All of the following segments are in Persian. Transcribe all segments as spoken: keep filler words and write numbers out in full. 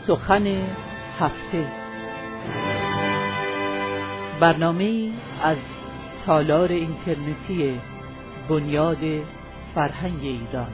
سخن هفته، برنامه‌ای از تالار اینترنتی بنیاد فرهنگ ایران.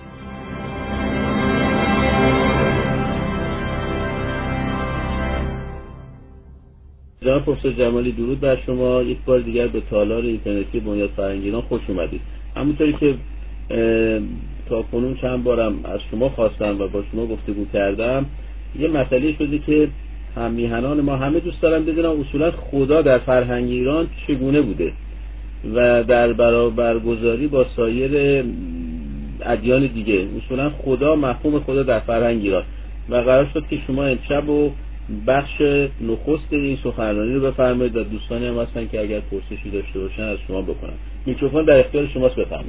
جناب پروفسور جمالی، درود بر شما. یک بار دیگر به تالار اینترنتی بنیاد فرهنگ ایران خوش اومدید. همونطوری که تا کنون چند بارم از شما خواستم و با شما گفتگو کردم، یه مسئله شده که هم میهنان ما همه دوست دارن بدونن اصولا خدا در فرهنگ ایران چگونه بوده و در برابرگذاری با سایر ادیان دیگه. اصولا خدا، مفهوم خدا در فرهنگ ایران، و قرار شد که شما امشب و بخش نخست این سخنرانی رو بفرمایید و دوستانی هم هستن که اگر پرسشی داشته باشن از شما بکنن. میکروفون در اختیار شماست، بفرمایید.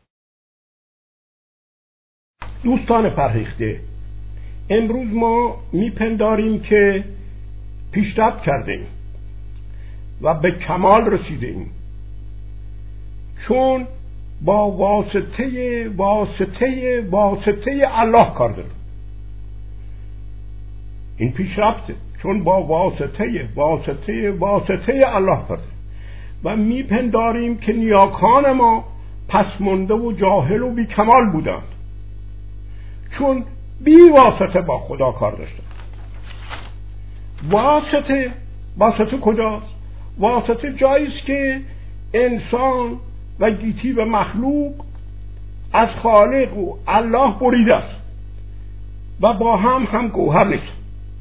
دوستان فرهیخته، امروز ما میپنداریم که پیشرفت کردیم و به کمال رسیدیم، چون با واسطه واسطه واسطه الله کار داریم. این پیشرفته، چون با واسطه واسطه واسطه الله کار داریم و میپنداریم که نیاکان ما پس مانده و جاهل و بی کمال بودند، چون بی واسطه با خدا کار داشتند. واسطه واسطه کجاست؟ واسطه جاییست که انسان و گیتی و مخلوق از خالق و الله بریده است و با هم هم گوهر نیست.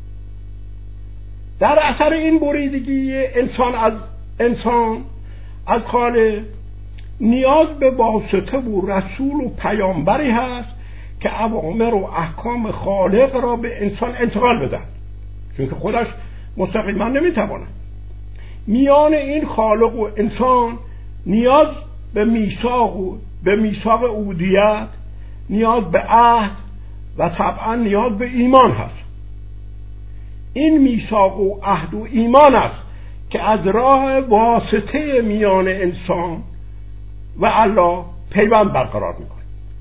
در اثر این بریدگی انسان از انسان از خالق نیاز به واسطه و رسول و پیامبری هست که اوامر و احکام خالق را به انسان انتقال بدهد، چون که خودش مستقیما نمیتواند. میان این خالق و انسان نیاز به میثاق و به میثاق عبودیت، نیاز به عهد و طبعا نیاز به ایمان هست. این میثاق و عهد و ایمان است که از راه واسطه میان انسان و الله پیوند برقرار میکنه.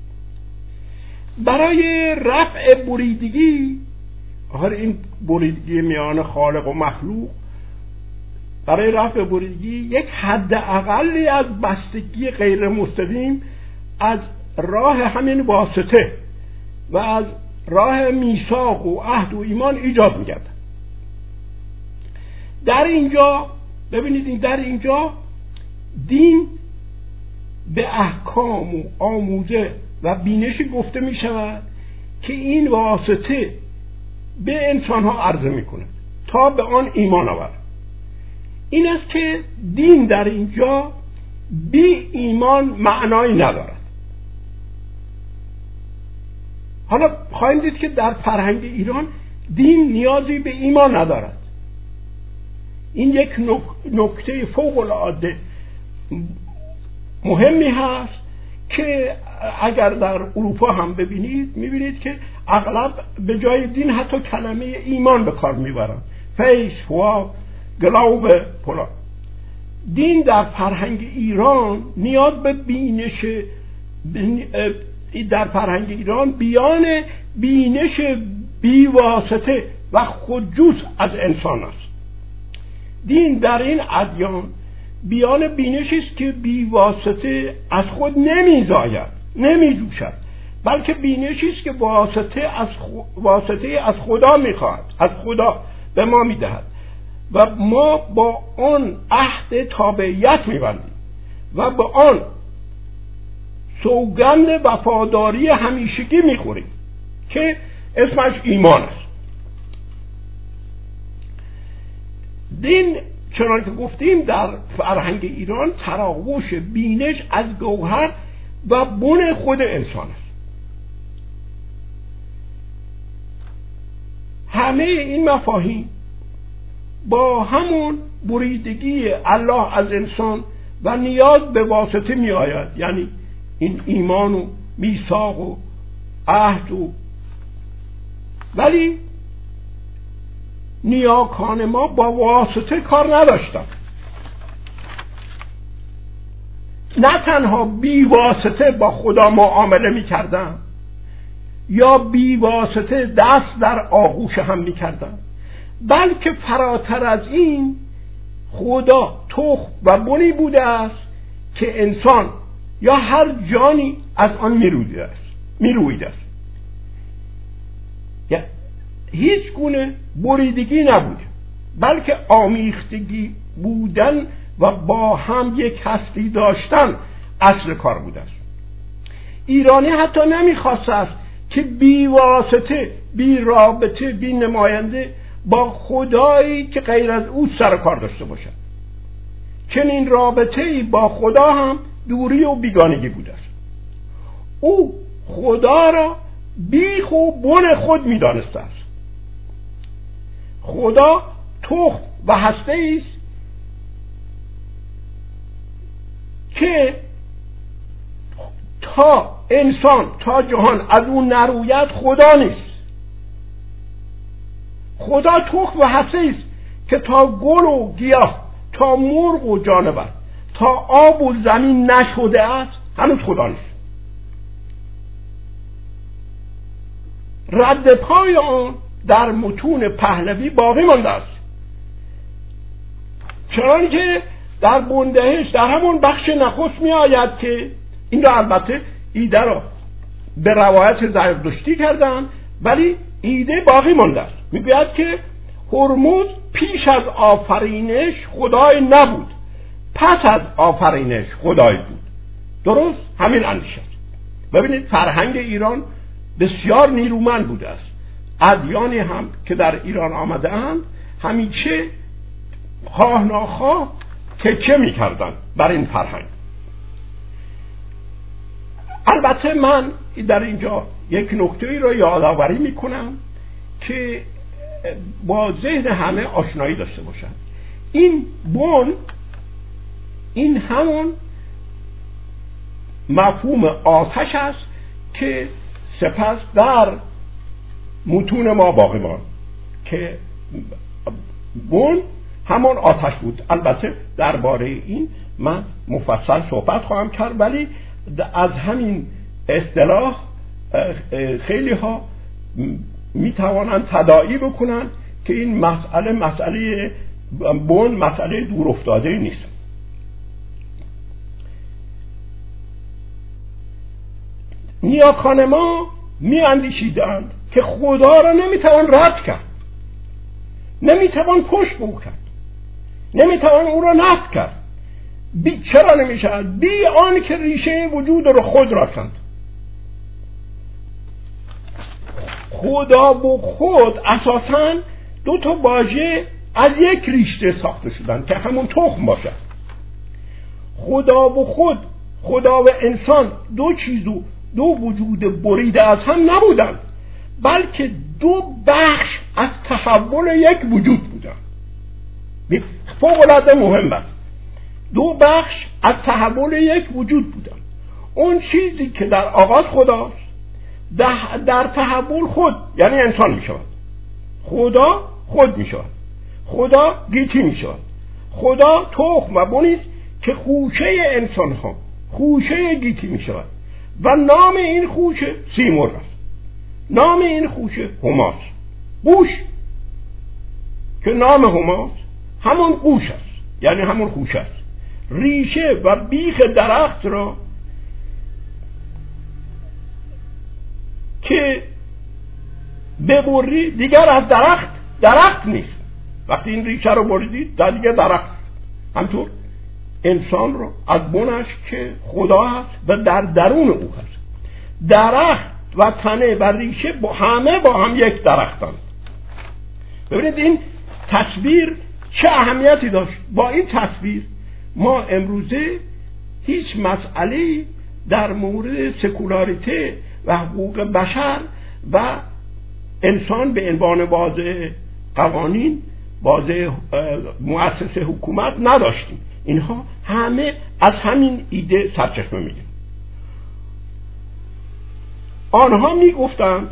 برای رفع بریدگی، هر این بریدگی میان خالق و مخلوق، برای رفع بریدگی یک حد اقلی از بستگی غیر مستقیم از راه همین واسطه و از راه میثاق و عهد و ایمان ایجاد می‌گردد. در اینجا ببینید، در اینجا دین به احکام و آموزه و بینشی گفته می شود که این واسطه به انسان ها عرضه می کند تا به آن ایمان آورد. این است که دین در اینجا بی ایمان معنایی ندارد. حالا خواهیم دید که در فرهنگ ایران دین نیازی به ایمان ندارد. این یک نکته فوق العاده مهمی هست که اگر در اروپا هم ببینید، میبینید که اغلب به جای دین حتی کلمه ایمان به کار میبرند. فیس، فوا، گلاوب، پلا. دین در فرهنگ ایران نیاز به بینش، در فرهنگ ایران بیان بینش بیواسطه و خودجوز از انسان است. دین در این ادیان بیان بینشی است که بی واسطه از خود نمیزاید، نمیجوشد، بلکه بینشی است که واسطه از خو... واسطه از خدا میخواهد، از خدا به ما میدهد و ما با آن عهد تابعیت میبندیم و به آن سوگند وفاداری همیشگی میخوریم که اسمش ایمان است. دین چنانکه که گفتیم در فرهنگ ایران تراوش بینش از گوهر و بن خود انسان است. همه این مفاهیم با همون بریدگی الله از انسان و نیاز به واسطه می آید، یعنی این ایمان و میثاق و عهد و، ولی نیاکان ما با واسطه کار نداشتن. نه تنها بی واسطه با خدا معامله می کردن، یا بیواسطه دست در آغوش هم میکردند، بلکه فراتر از این خدا تخم و بنی بوده است که انسان یا هر جانی از آن میرویده است میرویده است یا هیچ گونه بریدگی نبوده، بلکه آمیختگی بودن و با هم یک هستی داشتن اصل کار بوده است. ایرانی حتی نمیخواست است که بی واسطه، بی رابطه، بی نماینده با خدایی که غیر از او سر کار داشته باشد. چنین رابطه‌ای با خدا هم دوری و بیگانگی بوده است. او خدا را بیخ و بن خود می‌دانسته است. خدا تخم و هسته است که تا انسان، تا جهان از اون نروید خدا نیست. خدا تخم و هسته است که تا گل و گیاه، تا مرغ و جانور، تا آب و زمین نشده است هنوز خدا نیست. رد پای آن در متون پهلوی باقی مانده است، چنانکه در بندهش در همون بخش نخست می آید که این را البته ایده را به روایت زرتشتی کردن، ولی ایده باقی مانده است. میگوید که هرمز پیش از آفرینش خدای نبود، پس از آفرینش خدای بود. درست همین اندیشه است. ببینید فرهنگ ایران بسیار نیرومند بوده است. ادیانی هم که در ایران آمده اند همیشه خواه ناخواه تکیه می‌کردند بر این فرهنگ. البته من در اینجا یک نکته‌ای را یادآوری می‌کنم که با ذهن همه آشنایی داشته باشند. این بن، این همون مفهوم آتش است که سپس در متون ما باقی ماند که بن همان آتش بود. البته درباره این من مفصل صحبت خواهم کرد، ولی از همین اصطلاح خیلی ها می توانند تداعی بکنند که این مسئله مسئله بن مسئله دور افتاده نیست. نیاکان ما می اندیشیدند که خدا را نمی توان رد کرد، نمی توان پشت بو کرد، نمی توان او را نفی کرد. بی چرا نمی شود؟ بی آن که ریشه وجود را خود را کند. خدا و خود اساساً دو تا واژه از یک ریشه ساخته شدند که همون تخم باشد. خدا و خود، خدا و انسان دو چیزو دو وجود بریده از هم نبودند، بلکه دو بخش از تحول یک وجود بودند. فوق‌العاده مهم است. دو بخش از تحول یک وجود بودند. اون چیزی که در آغاز خداست در تحول خود، یعنی انسان می شود. خدا خود می شود. خدا گیتی می شود. خدا تخم و بنیست که خوشه انسان ها خوشه گیتی می شود و نام این خوشه سیمرغ است. نام این خوشه هماست. گوش که نام هماست همون گوش است، یعنی همون خوشه است. ریشه و بیخ درخت را که ببری دیگر از درخت درخت نیست. وقتی این ریشه رو بریدید در دیگر درخت. همطور انسان رو از بنش که خدا هست و در درون او هست. درخت و تنه و ریشه با همه با هم یک درختند. ببینید این تصویر چه اهمیتی داشت. با این تصویر ما امروزه هیچ مسئله در مورد سکولاریته و حقوق بشر و انسان به عنوان واضع قوانین، واضع مؤسس حکومت نداشتیم. اینها همه از همین ایده سرچشمه میگیرن. آنها میگفتند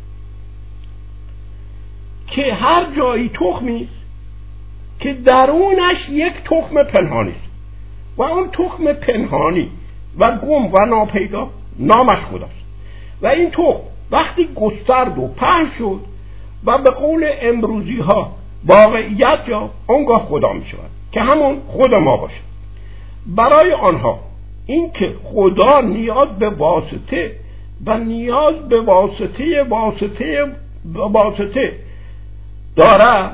که هر جایی تخمی است که درونش یک تخم پنهانی است و اون تخم پنهانی و گم و ناپیدا نامش خداست و این تخم وقتی گسترد و پهن شد و به قول امروزی ها واقعیت یا آنگاه خدا می شود که همون خود ما باشه. برای آنها این که خدا نیاز به واسطه و نیاز به واسطه واسطه واسطه داره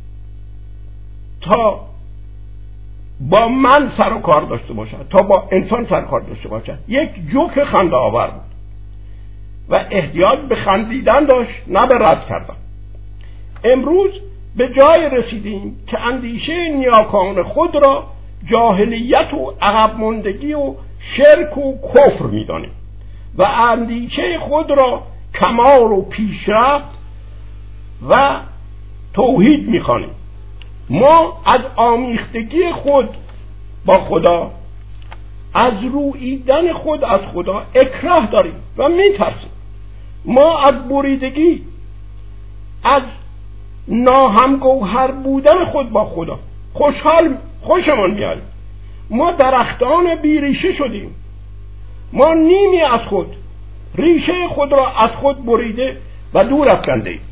تا با من سر و کار داشته باشد، تا با انسان سر و کار داشته باشد، یک جوک خنده آور بود و احتیاج به خندیدن داشت، نه به رد کردن. امروز به جای رسیدیم که اندیشه نیاکان خود را جاهلیت و عقب ماندگی و شرک و کفر می‌دانیم و اندیشه خود را کمال و پیشرفت و توحید می‌خوانیم. ما از آمیختگی خود با خدا، از روییدن خود از خدا اکراه داریم و می‌ترسیم. ما از بریدگی، از ناهمگوهر بودن خود با خدا خوشحال خوشمون میاد. ما درختان بی ریشه شدیم. ما نیمی از خود، ریشه خود را از خود بریده و دور افکنده ایم.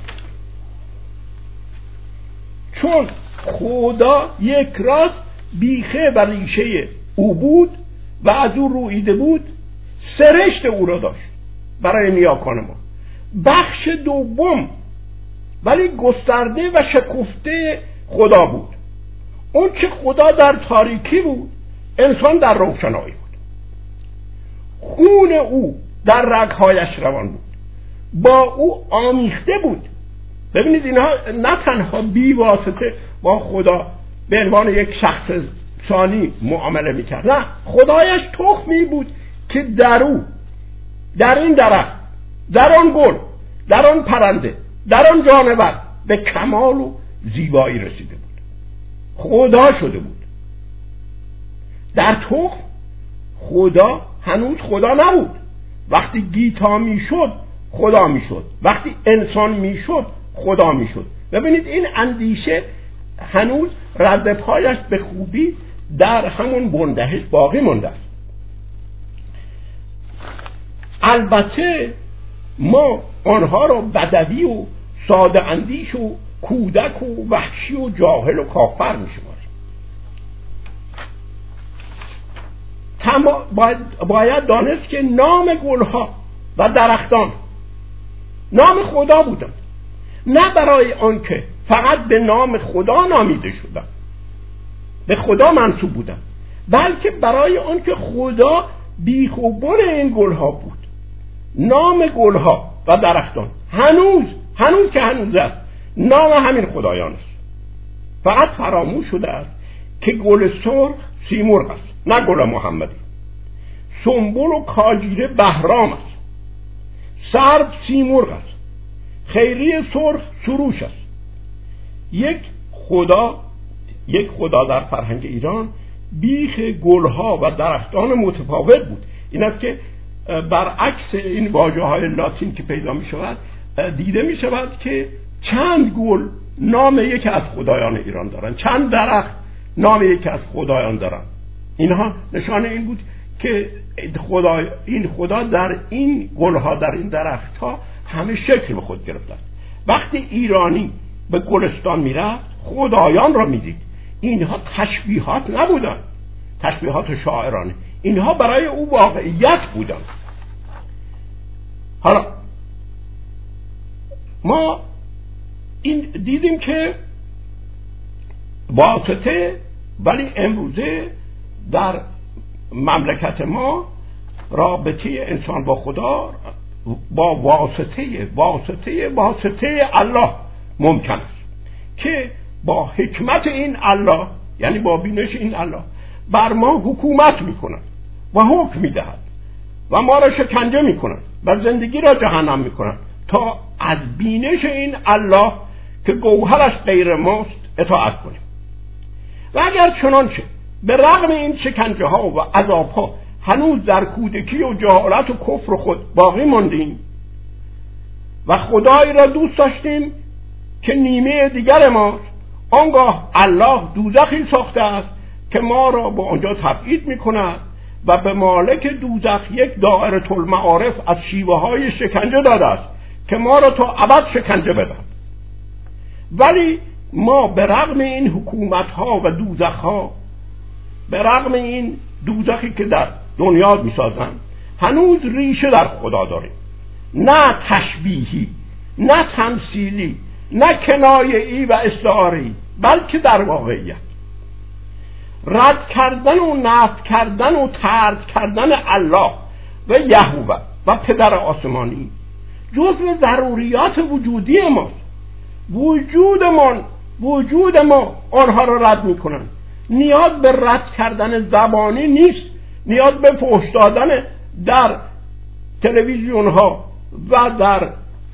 چون خدا یک راست بیخه و ریشه او بود و از او رویده بود، سرشت او را داشت برای نیاکان ما. بخش دوم ولی گسترده و شکفته خدا بود. اون که خدا در تاریکی بود، انسان در روشنایی بود. خون او در رگهایش روان بود، با او آمیخته بود. ببینید اینها نه تنها بی واسطه با خدا به عنوان یک شخص ثانی معامله میکرد، نه، خدایش تخمی بود که در او، در این درخت، در آن گل، در آن پرنده، در آن جانور به کمال و زیبایی رسیده بود. خدا شده بود. در تخم خدا هنوز خدا نبود. وقتی گیتا میشد خدا میشد، وقتی انسان میشد خدا میشد. ببینید این اندیشه هنوز ردپایش به خوبی در همون بندهش باقی مونده است. البته ما آنها را بدوی و ساده اندیش و کودک و وحشی و جاهل و کافر میشماریم. باید, باید دانست که نام گلها و درختان نام خدا بودند، نه برای آنکه فقط به نام خدا نامیده شدند، به خدا منسوب بودند، بلکه برای آنکه خدا بیخ و بن این گلها بود. نام گلها و درختان هنوز هنوز که هنوز است نام همین خدایان است. فقط فراموش شده است که گل سرخ سیمرغ است، نه گل محمدی. سنبل و کاجیره بهرام است، سرب سیمرغ است، خیری سرخ سروش است. یک خدا یک خدا در فرهنگ ایران بیخ گلها و درختان متفاوت بود. این است که برعکس این واژه های لاتین که پیدا می شود، دیده می شود که چند گل نام یکی از خدایان ایران دارن، چند درخت نام یکی از خدایان دارن. اینها نشانه این بود که خدا، این خدا در این گلها، در این درختها همه شکل به خود گرفته است. وقتی ایرانی به گلستان می رفت خدایان را می دید. اینها تشبیهات نبودن، تشبیهات شاعرانه، اینها برای او واقعیت بودن. حالا ما این دیدیم که واسطه، ولی امروزه در مملکت ما رابطه انسان با خدا با واسطه واسطه واسطه الله ممکن است که با حکمت این الله، یعنی با بینش این الله، بر ما حکومت میکند و حکم میدهد و ما را شکنجه میکند و زندگی را جهنم میکند تا از بینش این الله که گوهرش غیر ماست اطاعت کنیم. و اگر چنانچه به رغم این شکنجه ها و عذاب ها هنوز در کودکی و جهالت و کفر خود باقی ماندیم و خدایی را دوست داشتیم که نیمه دیگر ماست، آنگاه الله دوزخی ساخته است که ما را با آنجا تبعید می کند و به مالک دوزخ یک دائره المعارف از شیوه های شکنجه داده است که ما را تا ابد شکنجه بدن. ولی ما به رغم این حکومت ها و دوزخ ها، به رغم این دوزخی که در دنیا می سازن، هنوز ریشه در خدا داریم، نه تشبیهی، نه تمثیلی، نه کنایه‌ای و استعاره‌ای، بلکه در واقعیت. رد کردن و نفی کردن و طرد کردن الله و یهوه و پدر آسمانی جزو ضروریات وجودی ماست. وجودمان وجود ما آنها را رد میکنن. نیاز به رد کردن زبانی نیست، نیاز به فحش دادن در تلویزیون ها و در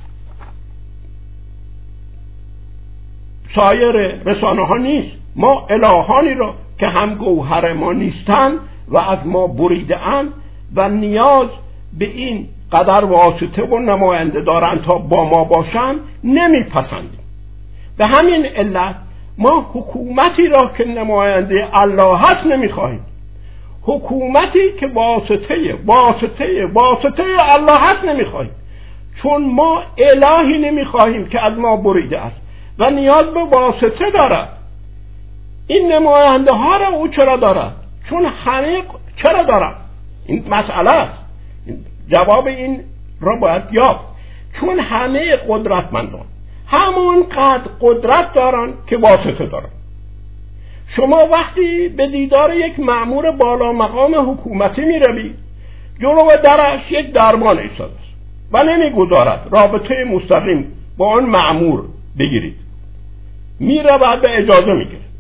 سایر رسانه ها نیست. ما الهانی را که هم گوهر ما نیستند و از ما بریده اند و نیاز به این قدر واسطه و نماینده دارند تا با ما باشند نمیپسندیم. به همین علت ما حکومتی را که نماینده الله هست نمیخواهیم. حکومتی که واسطه واسطه واسطه الله هست نمیخواهیم، چون ما الهی نمیخواهیم که از ما بریده است و نیاز به واسطه دارد. این نماینده ها را او چرا دارد؟ چون همه چرا دارد؟ این مسئله است. جواب این را باید یافت. چون همه قدرتمندان همون قدر قدرت دارن که واسطه دارن. شما وقتی به دیدار یک مأمور بالا مقام حکومتی می روید، جلو درش یک دربان ایستاده است و نمیگذارد رابطه مستقیم با آن مأمور بگیرید. می رود به اجازه می گیرید.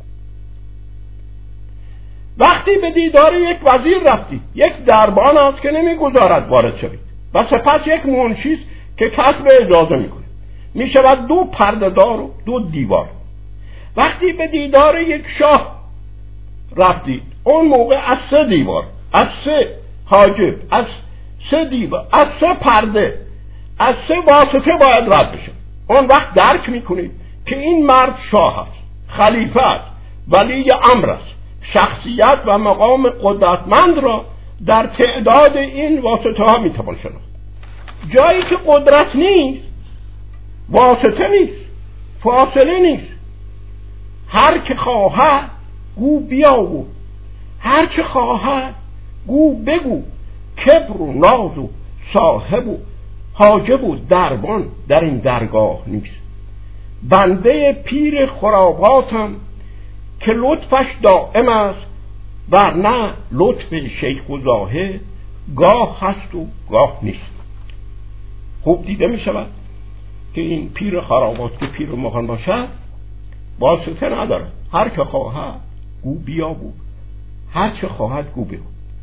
وقتی به دیدار یک وزیر رفتید، یک دربان است که نمیگذارد وارد شوید و سپس یک منشی است که کسب اجازه می کند. می شود دو پرده دار و دو دیوار. وقتی به دیدار یک شاه رفتید، اون موقع از سه دیوار، از سه حاجب، از سه دیوار، از سه پرده، از سه واسطه باید رد بشه. اون وقت درک می کنید که این مرد شاه است، خلیفه است، ولی امر است. شخصیت و مقام قدرتمند را در تعداد این واسطه ها می توان شناخت. جایی که قدرت نیست، واسطه نیست، فاصله نیست. هر که خواهد گو بیاو، هر که خواهد گو بگو. کبر و ناز و صاحب و حاجب و دربان در این درگاه نیست. بنده پیر خراباتم که لطفش دائم است، ورنه لطف شیخ و زاهد گاه هست و گاه نیست. خوب دیده می شود که این پیر خرابات که پیر مغان باشد واسطه نداره. هر که خواهد گو بیا بود، هر چه خواهد گو بیا.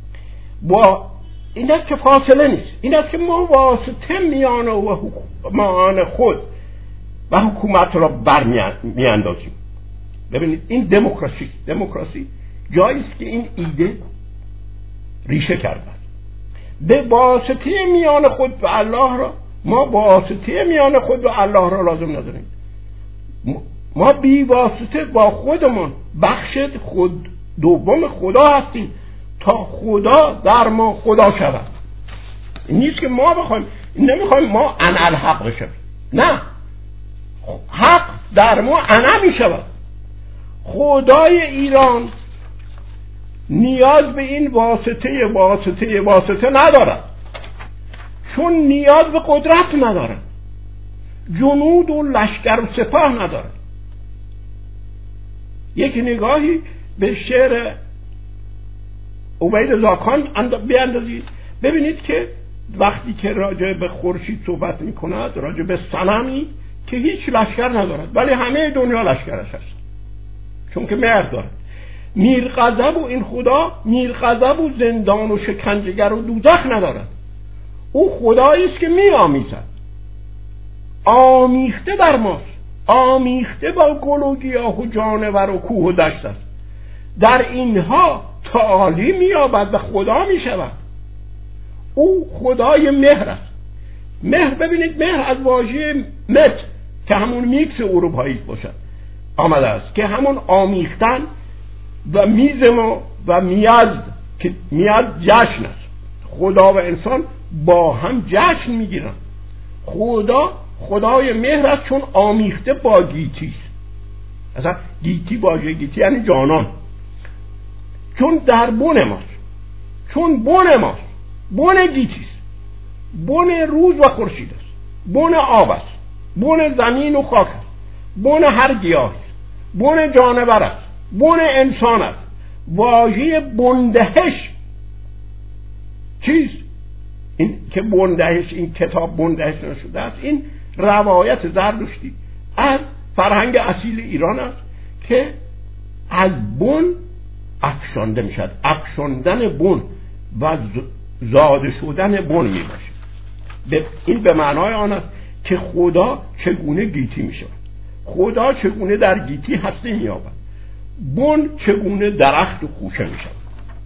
با این است که فاصله نیست. این است که ما واسطه میان و حکومت خود و حکومت را برمیاندازیم. ببینید این دموکراسی دموکراسی جایی است که این ایده ریشه کرده. به واسطه میان خود و الله را ما واسطه میان خود و الله را لازم نداریم. ما بی واسطه با خودمان بخش خود دوم خدا هستیم تا خدا در ما خدا شود. این نیست که ما بخوایم، نمیخوایم ما انا الحق بشویم. نه، حق در ما انا می شود. خدای ایران نیاز به این واسطه واسطه واسطه ندارد، چون نیاز به قدرت ندارد، جنود و لشکر و سپاه ندارد. یک نگاهی به شعر عبید زاکان بیاندازید، ببینید که وقتی که راجع به خورشید صحبت می کند، راجع به صنمی که هیچ لشکر ندارد ولی همه دنیا لشکرش هست، چون که مهر دارد. میر غضب و این خدا میر غضب و زندان و شکنجهگر و دوزخ ندارد. او خدایی است که می آمیزد، آمیخته در ماست، آمیخته با گل و گیاه و جانور و کوه و دشت است. در اینها تعالی می یابد و خدا می شود. او خدای مهر است. مهر، ببینید مهر از واژه مت که همون میکس اروپایی باشد آمده است، که همون آمیختن و میزم و میزد که میاد جشن است. خدا و انسان با هم جشن میگیرن. خدا خدای مهر است چون آمیخته با گیتی است. اصلا گیتی واژه گیتی یعنی جانان، چون در بن ماست، چون بن ماست، بن گیتی است، بن روز و خورشید است، بن آب است، بن زمین و خاک است، بن هر گیاه است، بن جانور است، بن انسان است. واژه بندهش چیست؟ این که بندهش، این کتاب بندهش نشده است، این روایت زردشتی از فرهنگ اصیل ایران است که از بن افشانده می شد. افشاندن بن و زاده شدن بن می باشه. این به معنای آن است که خدا چگونه گیتی می شود، خدا چگونه در گیتی هستی می یابد، بن چگونه درخت و خوشه می شود.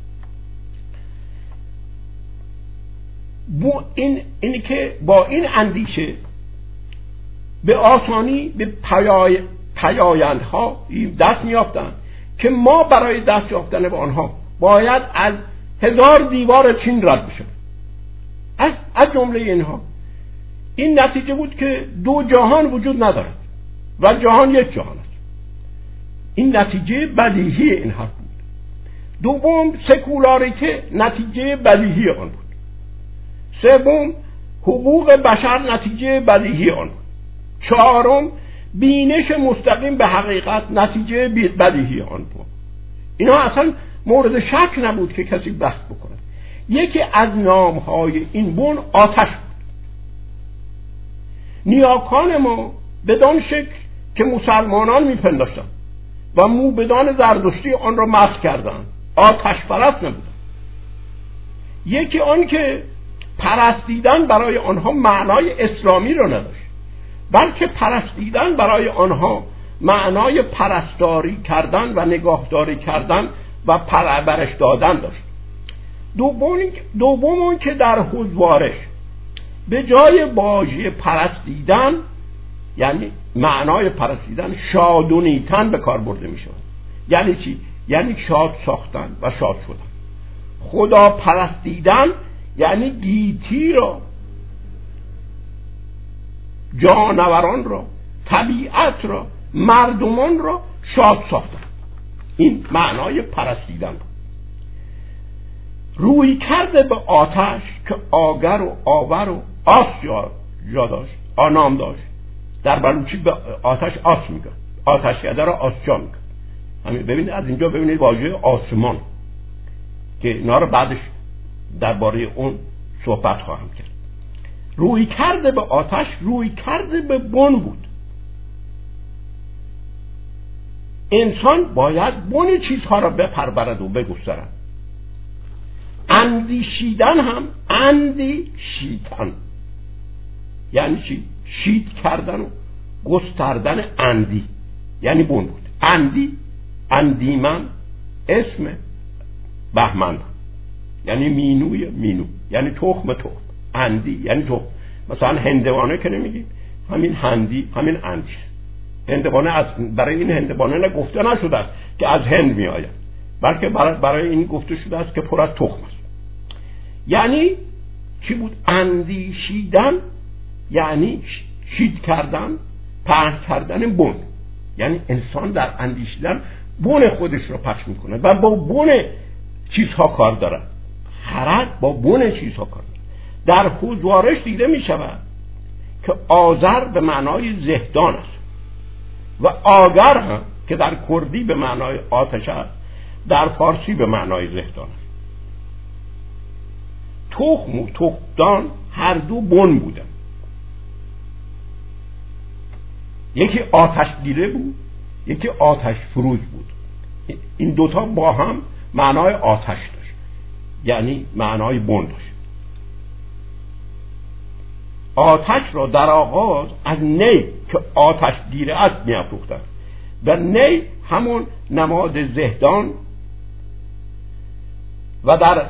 این اینی که با این اندیشه به آسانی به پیای پیایندها دست می‌یافتند که ما برای دست یافتن به آنها باید از هزار دیوار چین رد بشیم. از از جمله اینها این نتیجه بود که دو جهان وجود ندارد و جهان یک جهان است. این نتیجه بدیهی این حرف بود. دوم، سکولاریته نتیجه بدیهی آن بود. سوم، حقوق بشر نتیجه بدیهی آن بود. چهارم، بینش مستقیم به حقیقت نتیجه بدیهی آن بود. اینا اصلا مورد شک نبود که کسی بحث بکنه. یکی از نامهای این بن آتش بود. نیاکان ما بدان شکل که مسلمانان میپنداشتند و موبدان زردشتی آن را مسخ کردند آتش پرست نبودند. یکی آن که پرستیدن برای آنها معنای اسلامی را نداشت، بلکه پرستیدن برای آنها معنای پرستاری کردن و نگاهداری کردن و پرورش دادن داشت. دوم دوم اون که در حضوارش به جای واژه پرستیدن، یعنی معنای پرستیدن، شادونیتن به کار برده می شود. یعنی چی؟ یعنی شاد ساختن و شاد شدن. خدا پرستیدن یعنی گیتی را، جانوران را، طبیعت را، مردمان را شاد ساختن. این معنای پرستیدن. روی کرده به آتش که آگر و آور و آس جا داشت، آنام داشت. در بلوچی به آتش آس میگن، آتش کده را آسجا میگن. همین ببینید، از اینجا ببینید واژه آسمان که اینا رو بعدش درباره اون صحبت خواهم کرد. روی کرده به آتش روی کرده به بن بود. انسان باید بن چیزها را بپرورد و بگسترد. اندیشیدن هم اندیشیدن یعنی چی؟ شید کردن و گستردن اندی یعنی بن بود. اندی، اندیمن اسم بهمن یعنی مینوی مینو یعنی تخم تخم. اندی یعنی تخم. مثلا هندوانه که نمیگیم، همین هندی همین اندی. هندوانه از برای این هندوانه نگفته نشده است که از هند می آید، بلکه برای, برای این گفته شده است که پر از تخم است. یعنی چی بود؟ اندیشیدن یعنی شید کردن، پهن کردن بن. یعنی انسان در اندیشیدن بن خودش رو پخش میکنه و با بن چیزها کار داره. خرد با بن چیزها کار داره. در حضوارش دیده می شود که آذر به معنای زهدان است و آگر هم که در کردی به معنای آتش است، در فارسی به معنای زهدان است. تخم و تخمدان هر دو بن بودن. یکی آتش گیره بود، یکی آتش فروز بود. این دوتا با هم معنای آتش داشت، یعنی معنای بن داشت. آتش را در آغاز از نی که آتش گیره است می افروختند و نی همون نماد زهدان و در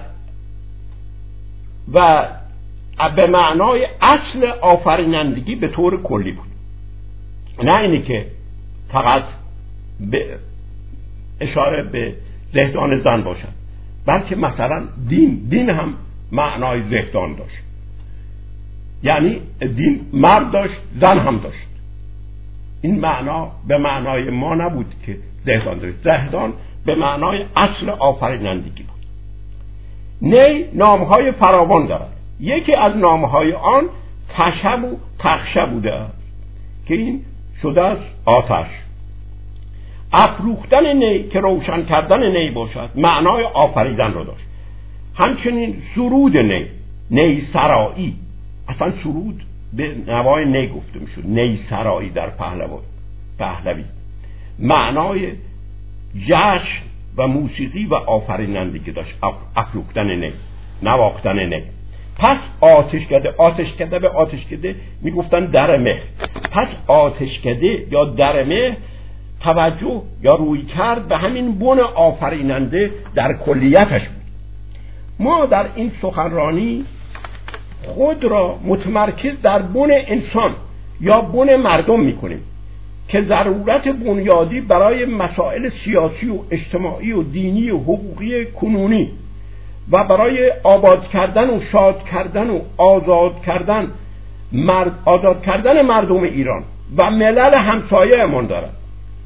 و به معنای اصل آفرینندگی به طور کلی بود. نه اینی که فقط به اشاره به زهدان زن باشد، بلکه مثلا دین دین هم معنای زهدان داشت، یعنی دین مرد داشت زن هم داشت. این معنا به معنای ما نبود که زهدان داشت، زهدان به معنای اصل آفرینندگی بود. نی نامهای فراوان دارد. یکی از نامهای آن تشب و تخشه بوده است که این شده است آتش. افروختن نی که روشن کردن نی باشد معنای آفریدن را داشت. همچنین سرود نی، نی سرایی، اصلا سرود به نوای نی گفته می شد، نی سرایی در پهلوی پهلوی معنای جشن و موسیقی و آفرینندگی داشت. افروختن نی، نواختن نی. پس آتشکده، آتشکده به آتشکده می گفتن در مه. پس آتشکده یا در مه توجه یا روی کرد به همین بن آفریننده در کلیتش بود. ما در این سخنرانی خود را متمرکز در بن انسان یا بن مردم میکنیم که ضرورت بنیادی برای مسائل سیاسی و اجتماعی و دینی و حقوقی کنونی و برای آباد کردن و شاد کردن و آزاد کردن مرد آزاد کردن مردم ایران و ملل همسایه‌مان دارد.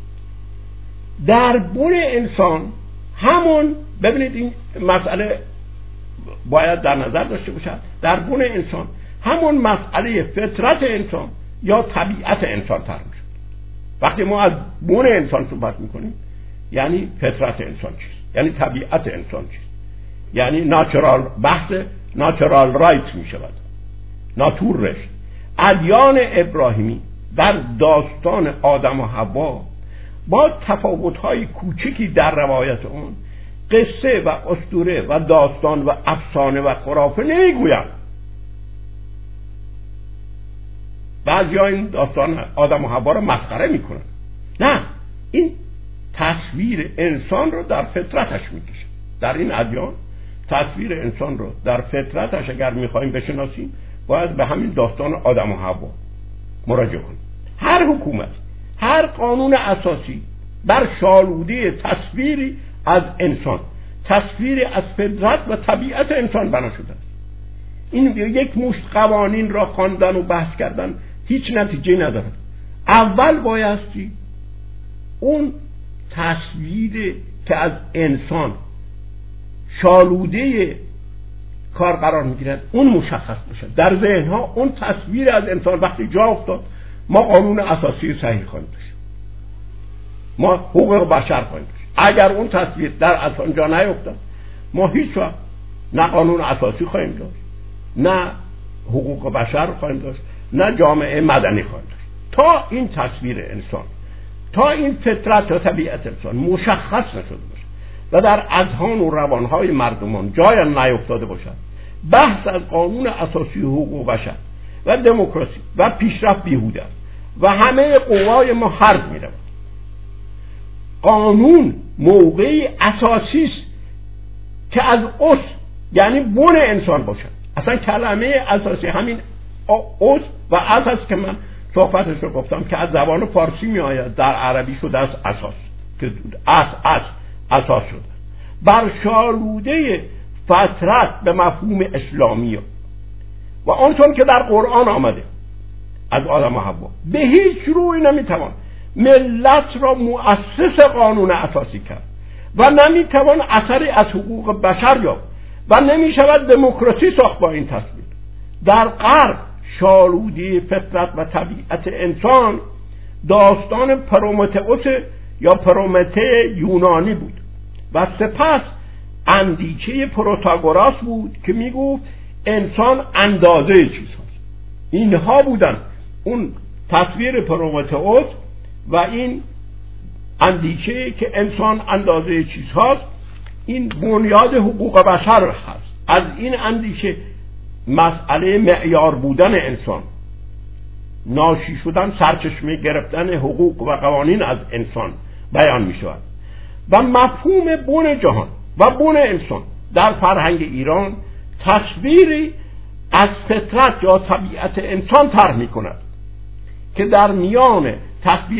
در بن انسان همون، ببینید این مسئله باید در نظر داشته باشد، در بن انسان همون مسئله فطرت انسان یا طبیعت انسان طرح میشه. وقتی ما از بن انسان صحبت میکنیم یعنی فطرت انسان چیست، یعنی طبیعت انسان چیست، یعنی ناچرال، بحث ناچرال رایت میشود، ناتور رشت. ادیان ابراهیمی در داستان آدم و حوا با تفاوت‌های کوچکی در روایت اون قصه و اسطوره و داستان و افسانه و خرافه نمیگویند. بعضیا این داستان آدم و حوا رو مسخره میکنن. نه، این تصویر انسان رو در فطرتش میکشه. در این ادیان تصویر انسان رو در فطرتش اگر میخوایم بشناسیم باید به همین داستان آدم و حوا مراجعه کنیم. هر حکومت، هر قانون اساسی بر شالوده تصویری از انسان، تصویری از فطرت و طبیعت انسان بنا شده است. این یک مشت قوانین را خواندن و بحث کردن هیچ نتیجه ندارد. اول بایستی اون تصویر که از انسان شالوده کار قرار میگیرد اون مشخص بشه در ذهنها. اون تصویر از انسان وقتی جا افتاد ما قانون اساسی صحیح خواهیم داشت، ما حقوق بشر خواهیم داشت. اگر اون تصویر در اصلا جا نیفتاد ما هیچ وقت نه قانون اساسی خواهیم داشت، نه حقوق بشر خواهیم داشت، نه جامعه مدنی خواهیم داشت. تا این تصویر انسان، تا این فطرت و طبیعت انسان مشخص نشده باشه و در اذهان و روانهای مردمان جای نیفتاده باشد، بحث از قانون اساسی حقوق بشر و دموکراسی و پیشرفت بیهوده است و همه قوای ما هرز می‌رود. قانون موقعی اساسی است که از اس، یعنی بن انسان باشد. اصلا کلمه اساسی همین اس و اس است که من صحبتش رو گفتم که از زبان فارسی می آید، در عربی شده است اساس، که اس اس اساس شده بر شالوده فطرت به مفهوم اسلامی و آنچون که در قرآن آمده از آدم و حوا. به هیچ روی نمیتوان ملت را مؤسس قانون اساسی کرد و نمیتوان اثری از حقوق بشر یافت و نمیشود دموکراسی ساخت با این تصویر. در غرب شالوده فطرت و طبیعت انسان داستان پرومتئوس یا پرومته یونانی بود و سپس اندیشه پروتاگوراس بود که میگفت انسان اندازه چیز هست. اینها بودن اون تصویر پرومتئوس و این اندیشه که انسان اندازه چیز هست. این بنیاد حقوق بشر هست. از این اندیشه مسئله معیار بودن انسان، ناشی شدن، سرچشمه گرفتن حقوق و قوانین از انسان بیان می شود و مفهوم بن جهان و بن انسان در فرهنگ ایران تصویری از فطرت یا طبیعت انسان طرح می کند که در میان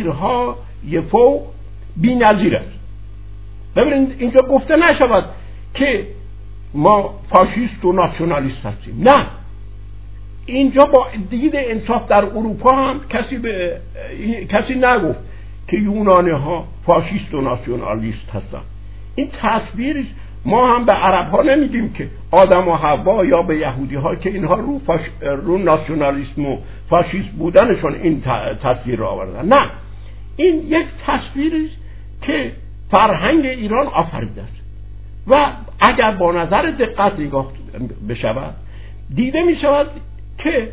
تصویرها یه فوق بی نظیر است. ببینید اینجا گفته نشود که ما فاشیست و ناسیونالیست هستیم. نه، اینجا با دید انصاف در اروپا هم کسی به کسی نگفت که یونانی ها فاشیست و ناسیونالیست هستن. این تصویرش، ما هم به عرب ها نمیگیم که آدم و حوا یا به یهودی ها که اینها رو, فاش... رو ناسیونالیسم و فاشیست بودنشون این تصویر را آوردن. نه، این یک تصویری که فرهنگ ایران آفریده است و اگر با نظر دقت نگاه بشود دیده می شود که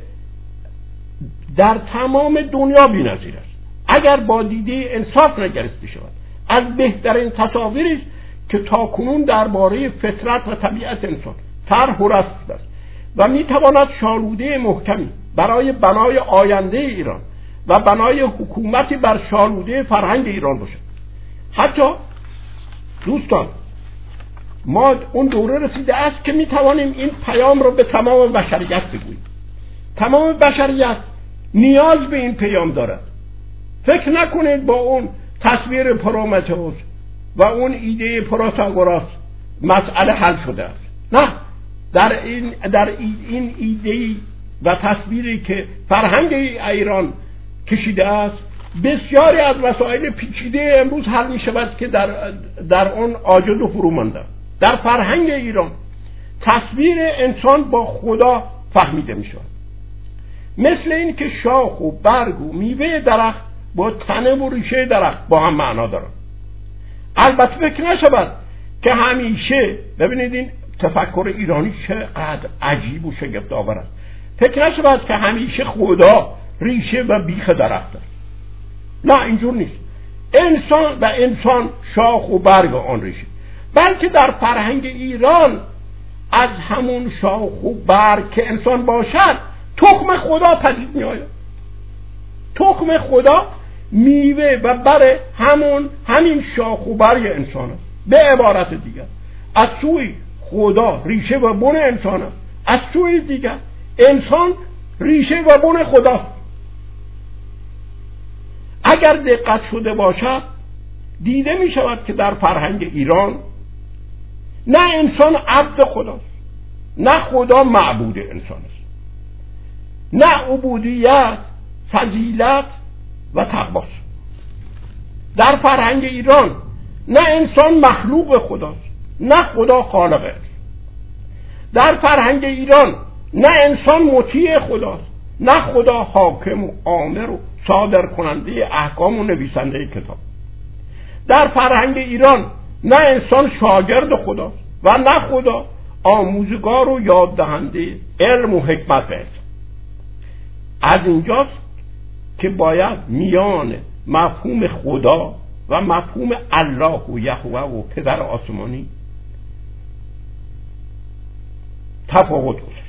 در تمام دنیا بی‌نظیر است. اگر با دیده انصاف نگرفته شود، از بهترین تصاویری که تاکنون درباره فطرت و طبیعت انسان طرح و رسم است و میتواند شالوده محکمی برای بنای آینده ایران و بنای حکومتی بر شالوده فرهنگ ایران باشد. حتی دوستان، ما اون دوره رسیده است که میتوانیم این پیام را به تمام بشریت بگوییم. تمام بشریت نیاز به این پیام دارد. فکر نکنید با اون تصویر پرومتئوس و اون ایده پروتاگوراس مسئله حل شده است. نه، در این در این ایده و تصویری که فرهنگ ایران کشیده است، بسیاری از مسائل پیچیده امروز حل می شود که در در اون عاجز و فرومانده. در فرهنگ ایران تصویر انسان با خدا فهمیده می شود. مثل این که شاخ و برگ و میوه درخت با تنه و ریشه درخت با هم معنا دارن. البته فکر نشود که همیشه، ببینید این تفکر ایرانی چقدر عجیب و شگفت آور است، فکر نشود که همیشه خدا ریشه و بیخ درخت است. نه، اینجور نیست. انسان و انسان شاخ و برگ آن ریشه، بلکه در فرهنگ ایران از همون شاخ و برگ که انسان باشد تخم خدا پدید می آید. تخم خدا میوه و بر همون همین شاخ و برگ انسان است. به عبارت دیگر، از سوی خدا ریشه و بن انسان است، از سوی دیگر انسان ریشه و بن خداست. اگر دقت شده باشد دیده می شود که در فرهنگ ایران نه انسان عبد خداست، نه خدا معبود انسان است، نه عبودیت فضیلت و تقواست. در فرهنگ ایران نه انسان مخلوق خداست، نه خدا خالق است. در فرهنگ ایران نه انسان مطیع خداست، نه خدا حاکم و آمر و صادر کننده احکام و نویسنده کتاب. در فرهنگ ایران نه انسان شاگرد خداست و نه خدا آموزگار و یاد دهنده علم و حکمت است. از اینجاست که باید میان مفهوم خدا و مفهوم الله و یهوه و پدر آسمانی تفاوت گذاشت.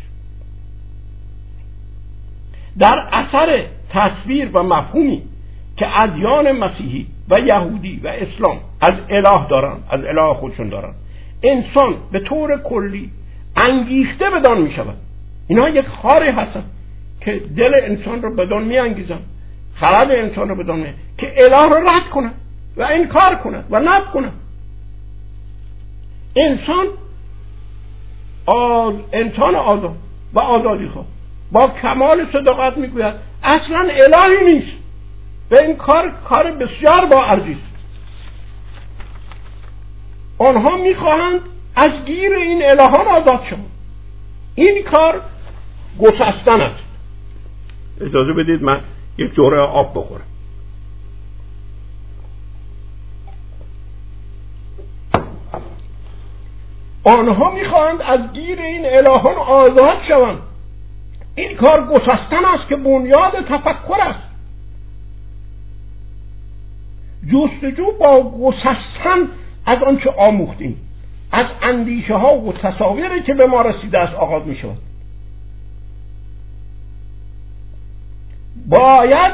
در اثر تصویر و مفهومی که ادیان مسیحی و یهودی و اسلام از اله دارن، از اله خودشون دارن، انسان به طور کلی انگیخته بدان می شود. اینا یک خاری هستن که دل انسان رو بدان می انگیزن، خرد انسان رو بدان می که اله رو رد کنن و انکار کنن و نفی کنن. انسان آز... انسان آزاد و آزادی خواه با کمال صداقت میگوید اصلا الهی نیست و این کار کار بسیار با ارزشی است. آنها میخواهند از گیر این الهان آزاد شوند. این کار گسستن است. اجازه بدید من یک جرعه آب بخورم. آنها میخواهند از گیر این الهان آزاد شوند. این کار گسستن است که بنیاد تفکر است. جستجو با گسستن از آنچه آموختیم، از اندیشه ها و تصاویری که به ما رسیده است آغاز می شود. باید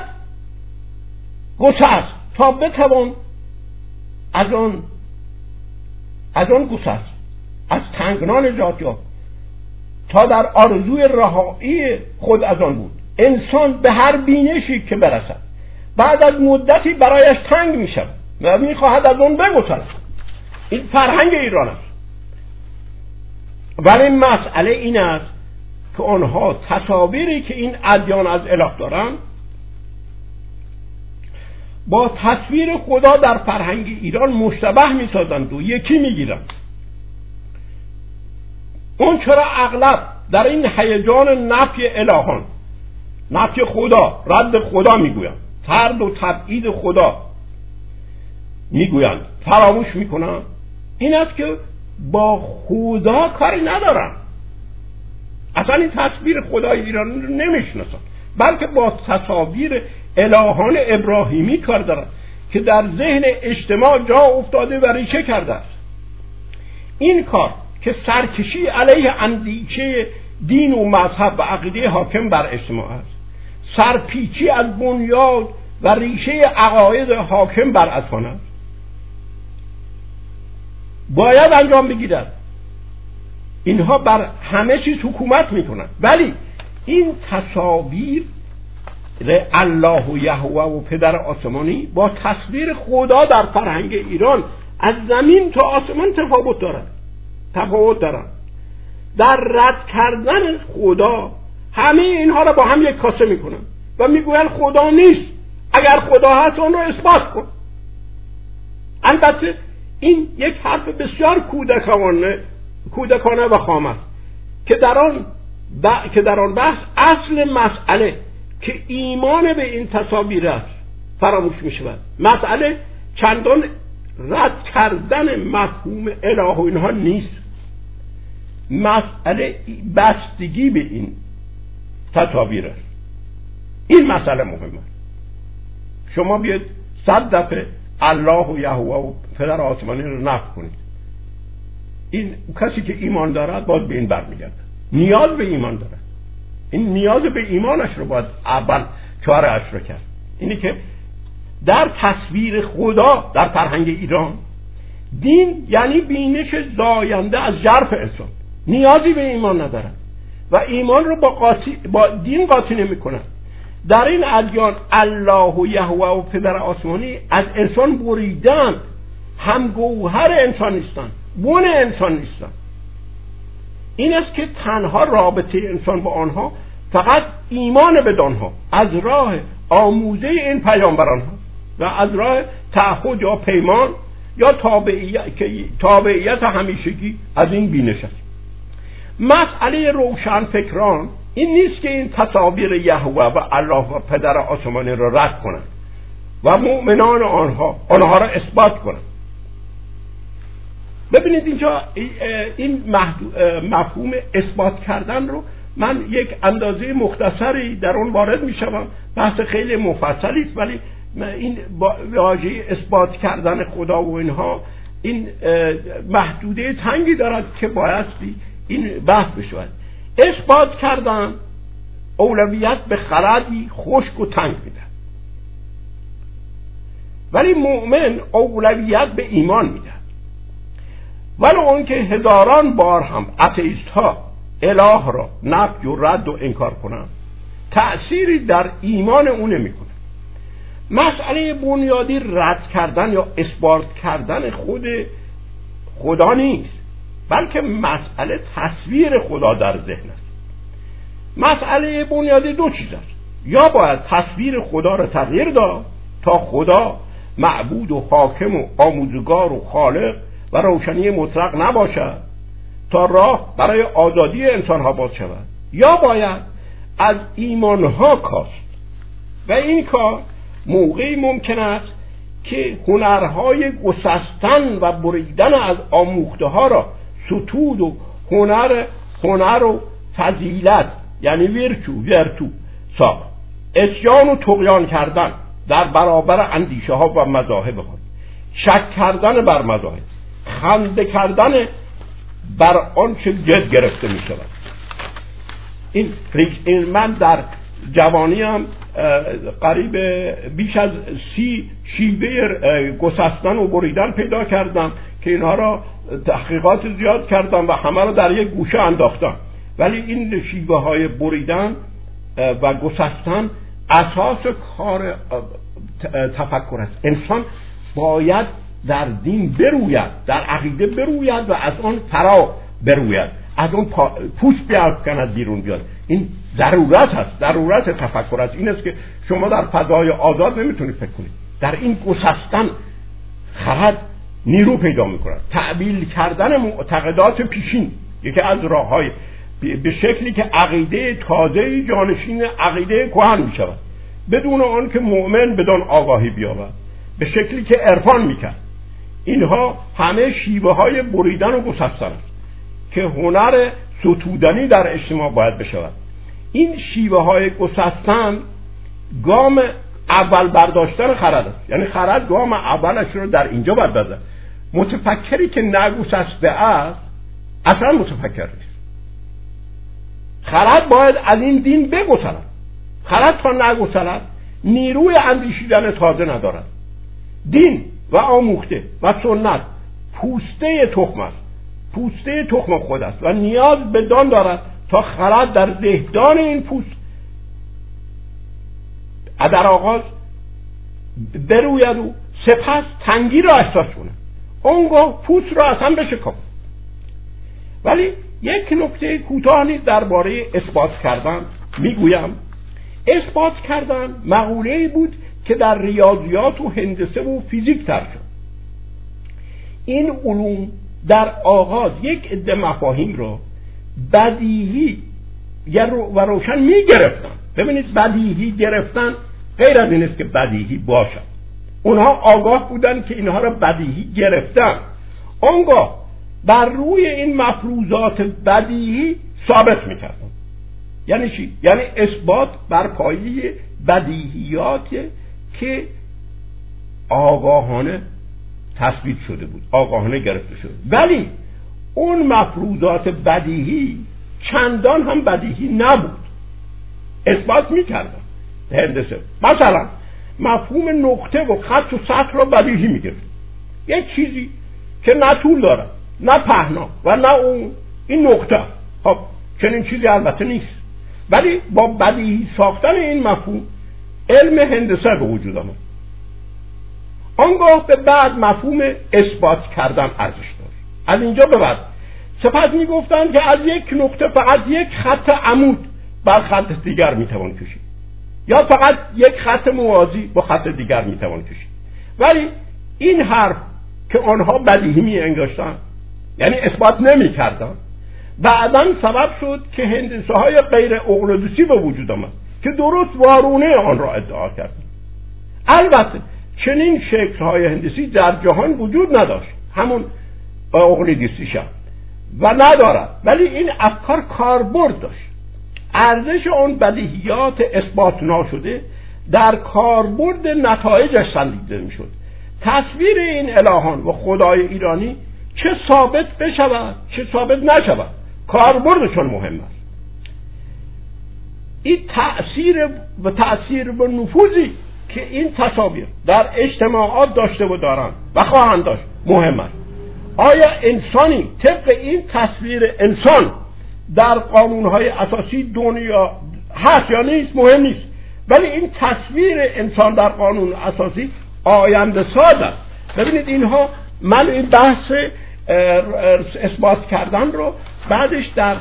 گسست تا بتوان از آن از آن گسست از تنگنا نجات یافت تا در آرزوی رهایی خود از آن بود. انسان به هر بینشی که برسد بعد از مدتی برایش تنگ می شود و می خواهد از آن بگسلد. این فرهنگ ایران است. ولی مسئله این است که آنها تصاویری که این ادیان از اله دارن با تصویر خدا در فرهنگ ایران مشتبه میسازند و یکی میگیرن. اون چرا اغلب در این هیجان نفی الهان، نفی خدا، رد خدا میگویند، طرد و تبعید خدا میگویند، فراموش میکنن این است که با خدا کاری ندارن، اصلا این تصویر خدای ایران رو نمیشناسن، بلکه با تصاویر الهان ابراهیمی کار دارن که در ذهن اجتماع جا افتاده و ریشه کرده است. این کار که سرکشی علیه اندیشه دین و مذهب و عقیده حاکم بر اجتماع است، سرپیچی از بنیاد و ریشه عقاید حاکم بر اذهان است، باید انجام بگیرد. اینها بر همه چیز حکومت میکنن، ولی این تصاویر الله و یهوه و پدر آسمانی با تصویر خدا در فرهنگ ایران از زمین تا آسمان تفاوت دارن تفاوت دارن در رد کردن خدا همه اینها را با هم یک کاسه میکنن و میگوین خدا نیست، اگر خدا هست اون رو اثبات کن. البته این یک حرف بسیار کودکانه کودکانه و خام است که در آن ب... که در آن بحث اصل مسئله که ایمان به این تصاویر است فراموش می شود. مسئله چندان رد کردن مفهوم اله و اینها نیست، مسئله بستگی به این تصاویر است. این مسئله مهمه. شما بیاید صد دفعه الله و یهوه و پدر آسمانی رو نفی کنید، این کسی که ایمان دارد باید به این برمیگرده، نیاز به ایمان دارد، این نیاز به ایمانش رو باید اول کارش رو کرد. اینی که در تصویر خدا در فرهنگ ایران دین یعنی بینش زاینده از ژرف انسان، نیازی به ایمان ندارد و ایمان رو با, قاطی با دین قاطی نمی کنند. در این ادیان الله و یهوه و پدر آسمانی از انسان بریدن، هم گوهر انسان نیستن، بن انسان نیستن. این است که تنها رابطه انسان با آنها فقط ایمان بدانها از راه آموزه این پیامبران ها و از راه تعهد یا پیمان یا تابعیت, تابعیت همیشگی از این بینش است. مسئله روشن فکران این نیست که این تصاویر یهوه و الله و پدر آسمانی را رد کنند و مؤمنان آنها آنها را اثبات کنند. ببینید اینجا این مفهوم اثبات کردن رو من یک اندازه مختصری در اون وارد می شوم، بحث خیلی مفصلی است، ولی این واژه اثبات کردن خدا و اینها این محدوده تنگی دارد که بایستی این بحث بشود. اثبات کردن اولویت به خردی خشک و تنگ میده، ولی مؤمن اولویت به ایمان میده. ولی اون که هزاران بار هم اتئیست ها اله را نفی و رد و انکار کنند، تأثیری در ایمان اون نمیکنه. مسئله بنیادی رد کردن یا اثبات کردن خود خدا نیست، بلکه مسئله تصویر خدا در ذهن است. مسئله بنیادی دو چیز است: یا باید تصویر خدا را تغییر داد تا خدا معبود و حاکم و آموزگار و خالق و روشنی مطلق نباشد تا راه برای آزادی انسانها باز شود، یا باید از ایمانها کاست و این کار موقعی ممکن است که هنرهای گسستن و بریدن از آموخته ها را ستود و هنر هنر و فضیلت یعنی ویرچو ورتو ساخت، اسیان و طغیان کردن در برابر اندیشه ها و مذاهب خود، شک کردن بر مذاهب، خنده کردن بر آنچه جد گرفته می شود. این, این من در جوانی هم قریب بیش از سی شیوه گسستن و بریدن پیدا کردم که اینها را تحقیقات زیاد کردم و همه را در یک گوشه انداختم، ولی این شیوه های بریدن و گسستن اساس کار تفکر است. انسان باید در دین بروید، در عقیده بروید و از آن فرا بروید، از اون پوست بیافکند بیرون بیاد. این ضرورت هست، ضرورت تفکر است. این است که شما در فضای آزاد نمیتونید فکر کنید. در این گسستن خرد نیرو پیدا میکنه. تعبیل کردن معتقدات پیشین یکی از راههای به شکلی که عقیده تازه جانشین عقیده کهن میشود، بدون آن که مؤمن بدون آگاهی بیابد، به شکلی که عرفان میکرد. اینها همه شیوه های بریدن و گسستن است که هنر ستودنی در اجتماع باید بشود. این شیوه های گسستن گام اول برداشتن خرد است. یعنی خرد گام اولش رو در اینجا باید بزنه. متفکری که نگسسته است اصلا متفکر نیست. خرد باید از این دین بگسلد. خرد تا نگسلد نیروی اندیشیدن تازه ندارد. دین و آموخته و سنت پوسته تخم است، پوسته تخم خود است و نیاز به دان دارد تا خرد در دهدان این پوست در آغاز بروید و سپس تنگی را احساس کنه، اونگاه پوست را اصلا بشکافد. ولی یک نکته کوتاه نیز درباره اثبات کردن میگویم. اثبات کردن مقوله‌ای بود که در ریاضیات و هندسه و فیزیک تر شد. این علوم در آغاز یک عده مفاهیم را بدیهی و روشن می گرفتن. ببینید بدیهی گرفتن غیر از این است که بدیهی باشد. اونها آگاه بودن که اینها را بدیهی گرفتن، آنگاه بر روی این مفروضات بدیهی ثابت میکردن. یعنی چی؟ یعنی اثبات بر پایه بدیهیات که آگاهانه تثبیت شده بود، آگاهانه گرفته شده. ولی اون مفروضات بدیهی چندان هم بدیهی نبود. اثبات میکردن هندسه. مثلا مفهوم نقطه و خط و سطح را بدیهی میگرفت. یک چیزی که نه طول داره نه پهنا و نه اون این نقطه. خب چنین چیزی البته نیست، ولی با بدیهی ساختن این مفهوم علم هندسه به وجود آمد. آنگاه به بعد مفهوم اثبات کردن ارزش داشت. از اینجا به بعد سپس میگفتند که از یک نقطه فقط یک خط عمود بر خط دیگر میتوان کشید، یا فقط یک خط موازی با خط دیگر میتوان کشید. ولی این حرف که آنها بدیهی می انگاشتن، یعنی اثبات نمی کردن، بعداً سبب شد که هندسه های غیر اقلیدوسی به وجود آمد که درست وارونه آن را ادعا کردند. البته چنین شکل های هندسی در جهان وجود نداشت، همون اقلیدوسی شد و ندارد، ولی این افکار کاربرد داشت. ارزش آن بدیهیات اثبات ناشده در کاربرد نتایجش سنجیده میشد. تصویر این الهان و خدای ایرانی چه ثابت بشود چه ثابت نشود، کاربردشون مهم است. این تأثیر و تأثیر و نفوذی که این تصاویر در اجتماعات داشته و دارند و خواهند داشت مهم است. آیا انسانی طبق این تصویر انسان در قانونهای اساسی دنیا هست یا نیست مهم نیست، ولی این تصویر انسان در قانون اساسی آینده ساز است. ببینید اینها، من این بحث اثبات کردن رو بعدش در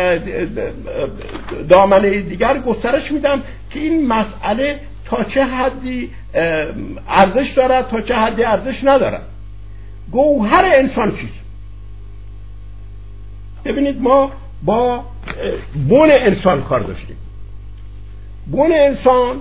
دامنه دیگر گسترش میدم که این مسئله تا چه حدی ارزش دارد تا چه حدی ارزش ندارد. گوهر انسان چیست؟ ببینید ما با بن انسان کار داشتیم. بن انسان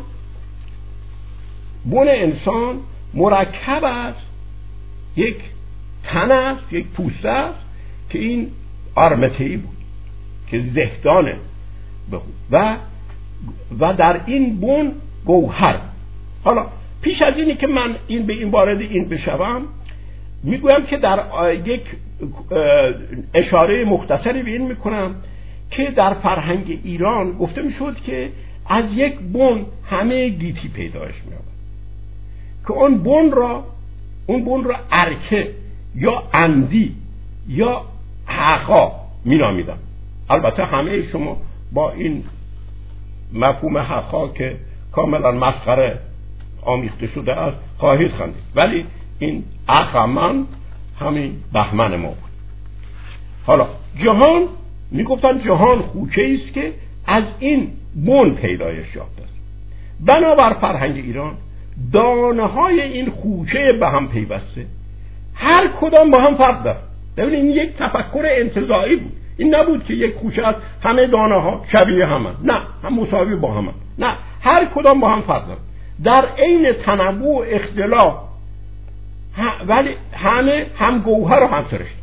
بن انسان مرکب است، یک تن است، یک پوسته است که این آرمتهی بود که زهدانه و و در این بن گوهر. حالا پیش از اینی که من این به این وارد این بشوم، میگویم که در یک اشاره مختصری به این میکنم که در فرهنگ ایران گفته میشد که از یک بن همه گیتی پیدایش می‌یابد، که اون بن را اون بن را ارکه یا اندی یا حقا مینامیدن. البته همه شما با این مفهوم حقا که کاملا مسخره آمیخته شده است خواهید خندید، ولی این اخمن همین بهمن ما بود. حالا جهان میگفتن جهان خوشه است که از این بن پیدایش یافته است. بنابر فرهنگ ایران دانه های این خوشه به هم پیوسته، هر کدام با هم فرق داره. ببینید این یک تفکر انتزاعی بود. این نبود که یک خوشه از همه دانه ها شبیه همن، نه، هم مساوی با همن، نه، هر کدام با هم فرق داره در عین تنوع و اختلاف، ولی همه هم گوهر و هم سرشت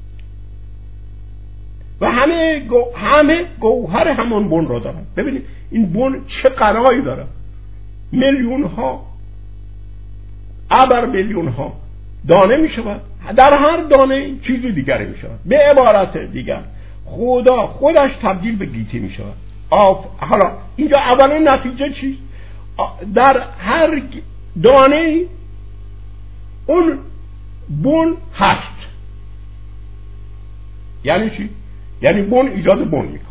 و همه گو... همه گوهر همون بن را دارن. ببینید این بن چه قنایی داره، میلیون ها ابر میلیون ها دانه می شود، در هر دانه چیزی دیگری می شود. به عبارت دیگر خدا خودش تبدیل به گیتی می شود. آف... حالا اینجا اولین نتیجه چیست؟ در هر دانه اون بن هست. یعنی چی؟ یعنی بن ایجاد بن میکنه،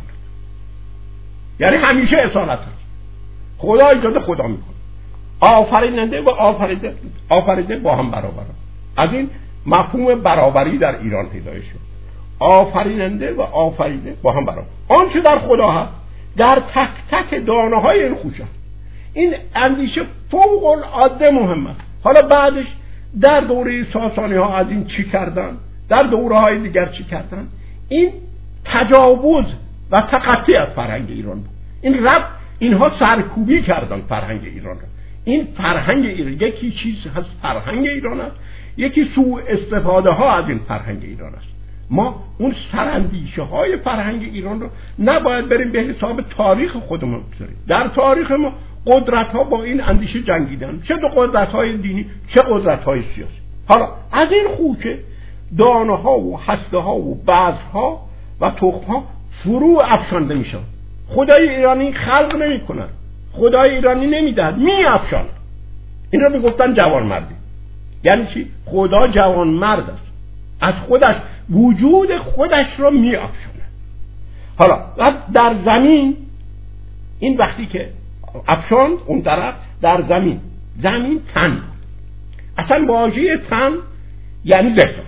یعنی همیشه اصالت هست. خدا ایجاد خدا میکنه. آفریننده و آفریده آفریده با هم برابر. از این مفهوم برابری در ایران پیدایش شد. آفریننده و آفریده با هم برابر. آنچه در خدا هست در تک تک دانه های این خوشه. این اندیشه فوق العاده مهم است. حالا بعدش در دوره ساسانی ها از این چی کردن، در دوره های دیگر چی کردن، این تجاوز و تقطی از فرهنگ ایران بود. این رب اینها سرکوبی کردن فرهنگ ایران را. این فرهنگ ایران یکی چیز هست، فرهنگ ایران است، یکی سوء استفاده ها از این فرهنگ ایران است. ما اون سراندیشه های فرهنگ ایران رو نباید بریم به حساب تاریخ خودمون بذاریم. در تاریخ ما قدرت ها با این اندیشه جنگیدن، چه دو قدرت های دینی چه قدرت های سیاسی. حالا از این خوشه دانه ها و هسته ها و بذر ها و تخم ها فرو افشانده می شود. خدای ایرانی خلق نمی کند، خدای ایرانی نمی دهد، می افشاند. این رو می گفتن جوانمردی. یعنی چی؟ خدا جوانمرد است، از خودش وجود خودش رو می افشانه. حالا در زمین این وقتی که افشان اون طرف در زمین، زمین تن، اصلا واژه تن یعنی زهدان.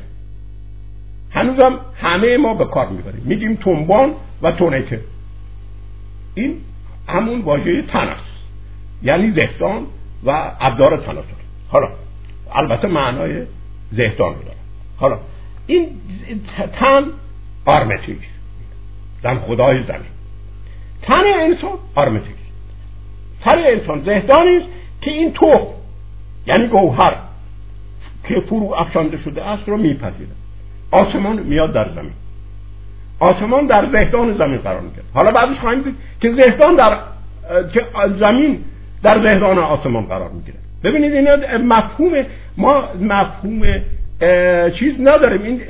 هنوزم همه ما به کار میبریم، میگیم تنبان و تونکه. این همون واژه تن است، یعنی زهدان و ابدار تناسل. حالا البته معنای زهدان رو داره. حالا این تن آرمتیک، زن خدای زمین. تن انسان آرمتیک، تن انسان زهدانی است که این تخم یعنی گوهر که فرو افشانده شده است رو میپذیره. آسمان میاد در زمین، آسمان در زهدان زمین قرار میگیره. حالا بعدش خواهیم دید که زهدان در که زمین در زهدان آسمان قرار میگیره. ببینید اینا مفهوم، ما مفهوم چیز نداریم. این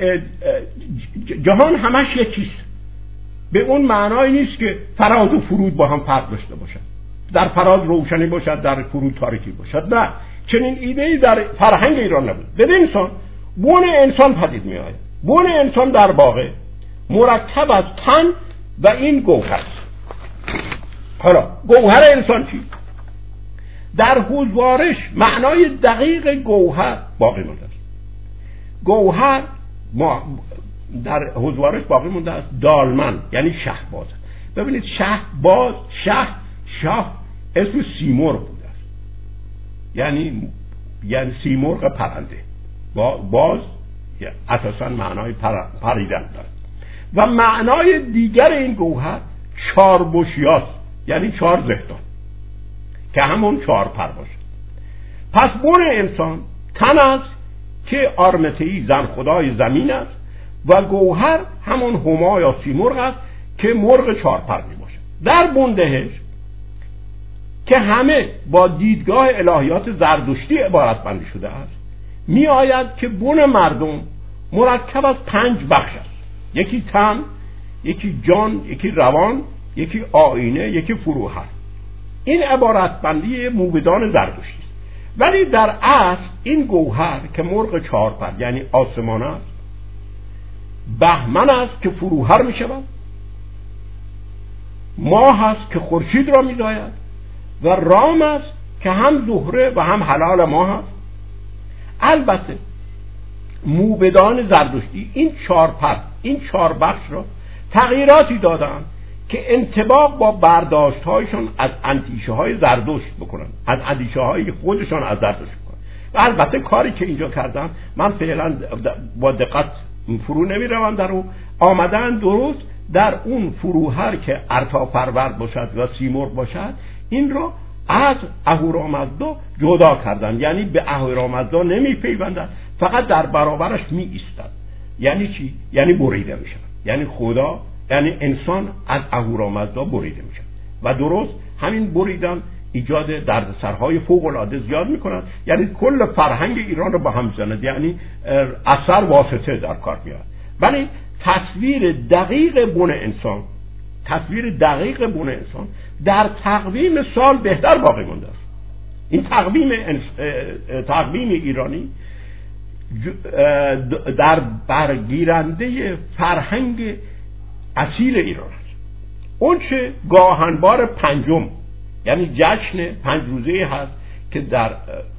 جهان همش یکیست، به اون معنای نیست که فراز و فرود با هم فرق داشته باشد، در فراز روشنی باشد در فرود تاریکی باشد. نه، چنین ایده‌ای در فرهنگ ایران نبود. ببین انسان، بن انسان پدید می آید. بن انسان در واقع مرکب از تن و این گوهر. حالا گوهر انسان چی؟ در هوزوارش معنای دقیق گوهر باقی مونده است. گوهر ما در هوزوارش باقی مونده است دالمن، یعنی شهباز. ببینید شهباز، شه، شاه اسم سیمرغ بوده است، یعنی یعنی سیمرغ پرنده. باز اساسا معنای پر... پریدن دارد. و معنای دیگر این گوهر چاربشیاست، یعنی چار زهدان که همون چار پر باشه. پس بن انسان تن است که آرمتهی زن خدای زمین است و گوهر همون هما یا سیمرغ است که مرغ چار پر می باشه. در بندهش که همه با دیدگاه الهیات زردشتی عبارت بندی شده است، می آید که بن مردم مرکب از پنج بخش است. یکی تن، یکی جان، یکی روان، یکی آینه، یکی فروهر. این عبارت بندی موبدان زردشتی است. ولی در اصل این گوهر که مرغ چهار پر یعنی آسمان است، بهمن است که فروهر می شود، ماه است که خورشید را می زاید و رام است که هم زهره و هم هلال ماه است. البته موبدان زردشتی این چهار پر، این چهار بخش را تغییراتی دادن که انطباق با برداشت‌هایشان از اندیشه‌های زردشت بکنن، از اندیشه‌های خودشان از زردشت بکنن. و البته کاری که اینجا کردن، من فعلا با دقت فرو نمی‌روم در اون، آمدن درست در اون فروهر که ارتاپرورد باشد و سیمرغ باشد، این رو از اهورامزدا جدا کردن، یعنی به اهورامزدا نمی‌پیوندند، فقط در برابرش می ایستند. یعنی چی؟ یعنی بریده میشن، یعنی خدا، یعنی انسان از اهورامزدا بریده میشن و درست همین بریدن ایجاد دردسرهای فوق العاده زیاد میکنند، یعنی کل فرهنگ ایران رو با هم میزند، یعنی اثر واسطه در کار میاد. ولی تصویر دقیق بن انسان، تصویر دقیق بن انسان در تقویم سال بهتر باقی مونده است. این تقویم تقویم ایرانی در برگیرنده فرهنگ اصیل ایران است. اون چه گاهنبار پنجم، یعنی جشن پنج روزه هست که در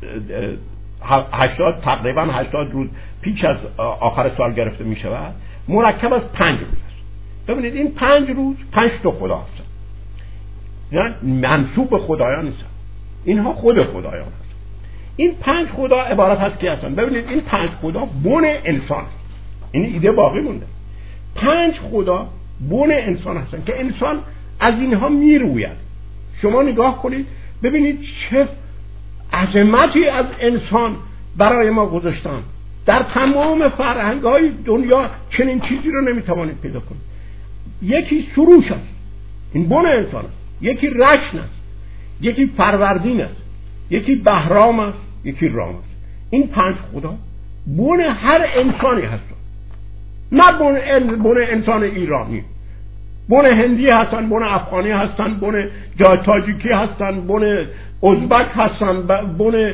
هشتاد تقریبا هشتاد روز پیش از آخر سال گرفته می شود، مرکب از پنج روز است. ببینید این پنج روز پنج تا خدا هستند، یعنی منسوب خدایان نیستند، اینها خود خدایان هستند. این پنج خدا عبارت هست که هستند. ببینید این پنج خدا بن انسان، این ایده باقی مونده. پنج خدا بن انسان هستند که انسان از اینها میروید. شما نگاه کنید ببینید چه عظمتی از انسان برای ما گذاشتن. در تمام فرهنگ‌های دنیا چنین چیزی رو نمیتوانید پیدا کنید. یکی سروش است، این بن انسان است. یکی رشن است، یکی فروردین است، یکی بهرام است، یکی رام است. این پنج خدا بن هر انسانی هست، نه بن بن انسان ایرانی. بن هندی هستن، بن افغانی هستن، بن تاجیکی هستن، بن ازبک هستن، بن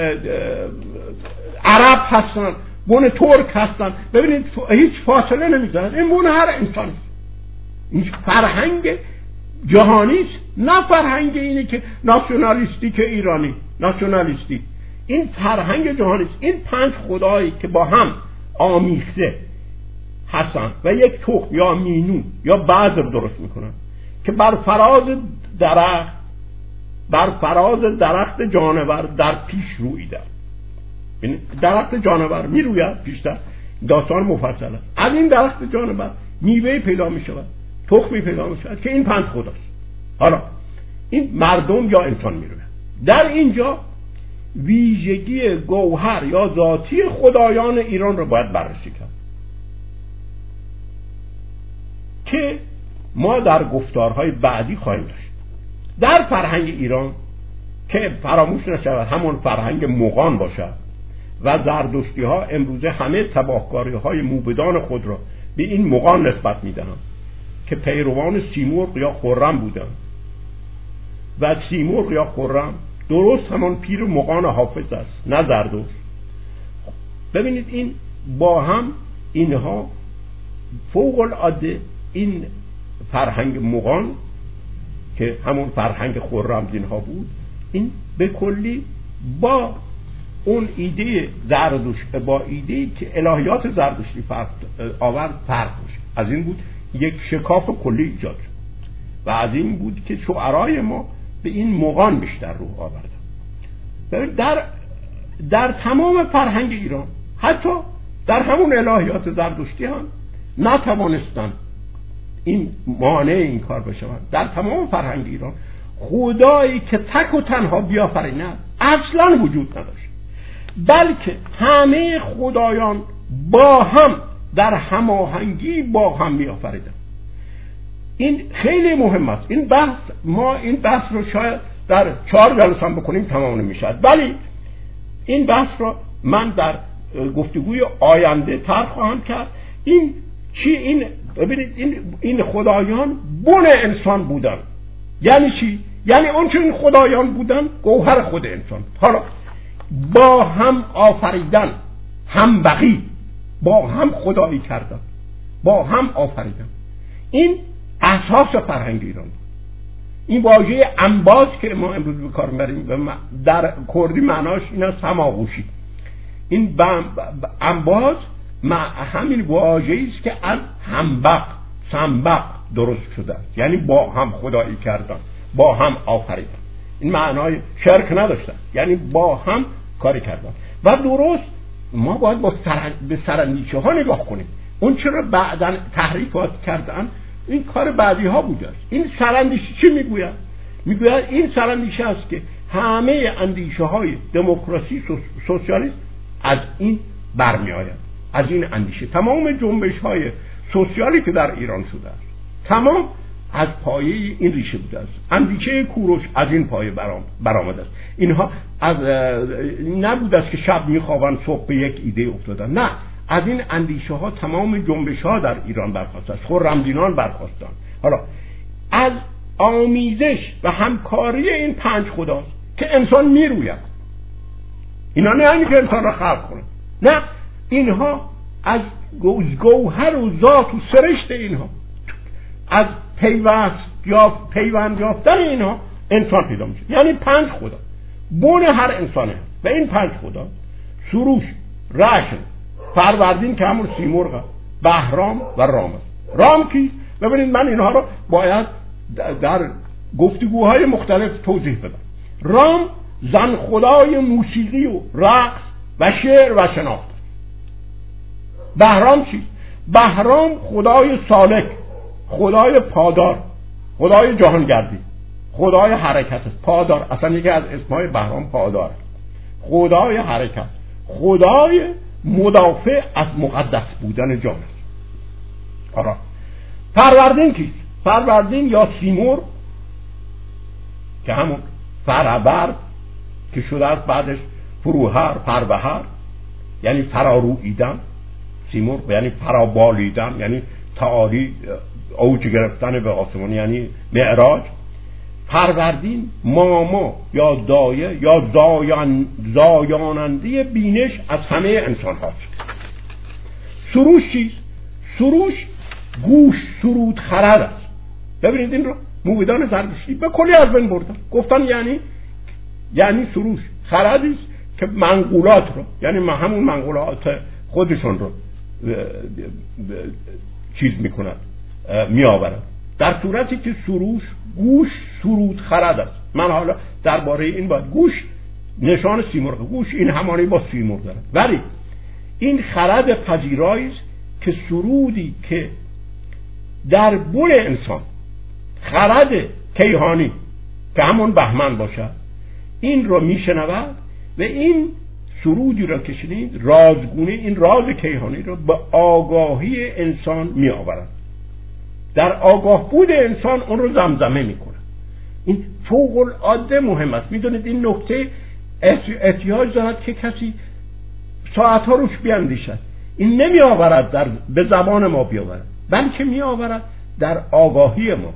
عرب هستن، بن ترک هستن. ببینید هیچ فاصله نمیذارن. این بن هر انسانی. این فرهنگ جهانی است، نه فرهنگ اینه که ناسیونالیستی که ایرانی ناسیونالیستی. این فرهنگ جهانی است. این پنج خدایی که با هم آمیخته هستن و یک تخم یا مینو یا بذر درست میکنن که بر فراز درخت بر فراز درخت جانور در پیش رویده. یعنی درخت جانور میروید پیشتر، داستان مفصل است. از این درخت جانور میوه پیدا میشود، تخمی پیدا میشود که این پنج خداست. حالا این مردم یا انسان میروید. در اینجا ویژگی گوهر یا ذاتی خدایان ایران رو باید بررسی کرد که ما در گفتارهای بعدی خواهیم داشت. در فرهنگ ایران که فراموش نشود همون فرهنگ مغان باشد و زردشتی ها امروزه همه تباهکاری های موبدان خود را به این مغان نسبت میدهند که پیروان سیمرغ یا خرم بودند و سیمرغ یا خرم درست همان پیر مغان حافظ است، نه زردشت. ببینید این با هم اینها فوق العاده، این فرهنگ مغان که همون فرهنگ خرمدین ها بود، این به کلی با اون ایده زردشت، با ایده که الهیات زردشتی فرق آورد فرق داشت. از این بود یک شکاف کلی ایجاد شد و از این بود که شعرای ما به این مغان بیشتر روح آوردن. در در تمام فرهنگ ایران، حتی در همون الهیات زردشتی هم نتوانستن این مانع این کار بشوند. در تمام فرهنگ ایران خدایی که تک و تنها بیافریند اصلا وجود نداشت، بلکه همه خدایان با هم در هماهنگی با هم بیافریدند. این خیلی مهم است. این بحث ما این بحث رو شاید در چهار جلسه هم بکنیم تمام نمیشد، ولی این بحث رو من در گفتگوی آینده طرح خواهم کرد. این چی؟ این ببینید این این خدایان بن انسان بودن. یعنی چی؟ یعنی اون چه این خدایان بودن گوهر خود انسان. حالا با هم آفریدن، هم بقی با هم خدایی کردن، با هم آفریدن. این اساس فرهنگ ایران. این واژه انباز که ما امروز به کار میبریم و در کردی معناش این است هماغوشی. این انباز همین واژه‌ای است که از همبق سنبق درست شده است، یعنی با هم خدایی کردن، با هم آفریدن. این معنای شرک نداشتن، یعنی با هم کاری کردن. و درست ما باید با سر... به سراندیشه ها نگاه کنیم. اون چرا بعداً تحریفات کردن، این کار بعدی ها بوده است. این سراندیشه چی میگوید؟ میگوید این سراندیشه است که همه اندیشه های دموکراسی سوسیالیسم از این برمی آید، از این اندیشه. تمام جنبش های سوسیالی که در ایران شده است تمام از پایه این ریشه بوده است. اندیشه کوروش از این پایه برآمده است. اینها از نبوده است که شب میخوابن صبح به یک ایده افتادن، نه، از این اندیشه ها تمام جنبش ها در ایران برخاسته است. خرمدینان برخاستن. حالا از آمیزش و همکاری این پنج خداست که انسان میروید. اینا نه اینکه انسان را خلق کنه، نه، اینها از گوهر و ذات و سرشت اینها، از پیوست یا پیوند یافتن اینها انسان پیدا میشه. یعنی پنج خدا بون هر انسانه و این پنج خدا سروش، رشن، فروردین که همون سیمرغ، بهرام و رام است. رام کیست؟ ببینید من اینها رو باید در گفتگوهای مختلف توضیح بدم. رام زن خدای موسیقی و رقص و شعر و شناخت. بهرام چیست؟ بهرام خدای سالک، خدای پادار، خدای جهانگردی، خدای حرکت است. پادار اصلا یکی از اسمهای بهرام پادار، خدای حرکت، خدای مدافع از مقدس بودن جان است. آره. فروردین کیست؟ فروردین یا سیمور که همون فرابر که شده است بعدش فروهر، فروهر یعنی فرارویدن، سیمور یعنی فرابالیدن، یعنی تعالی اوج گرفتن به آسمان، یعنی معراج. فروردین ماما یا دایه یا زایان زایاننده بینش از همه انسان هاست. سروش چیست؟ سروش گوش سرود خرد است. ببینید این رو موبدان زردشتی به کلی از بین بردن، گفتن یعنی یعنی سروش خردی است که منقولات رو، یعنی همون منقولات خودشون رو چیز میکنند، میآورند، در صورتی که سروش گوش سرود خرد است. من حالا درباره این باید گوش نشان سیمرغ، گوش این همانی با سیمرغ دارد، ولی این خرد پذیرایی است که سرودی که در بون انسان، خرد کیهانی که همون بهمن باشد، این رو میشنود و این سرودی را که شنید رازگونه این راز کیهانی را به آگاهی انسان می آورد. در آگاه بود انسان اون رو زمزمه می کند. این فوق العاده مهم است. میدونید این نکته احتیاج دارد که کسی ساعتها روش بیاندیشد. این نمی آورد در به زبان ما بیاورد، بلکه می آورد در آگاهی ما.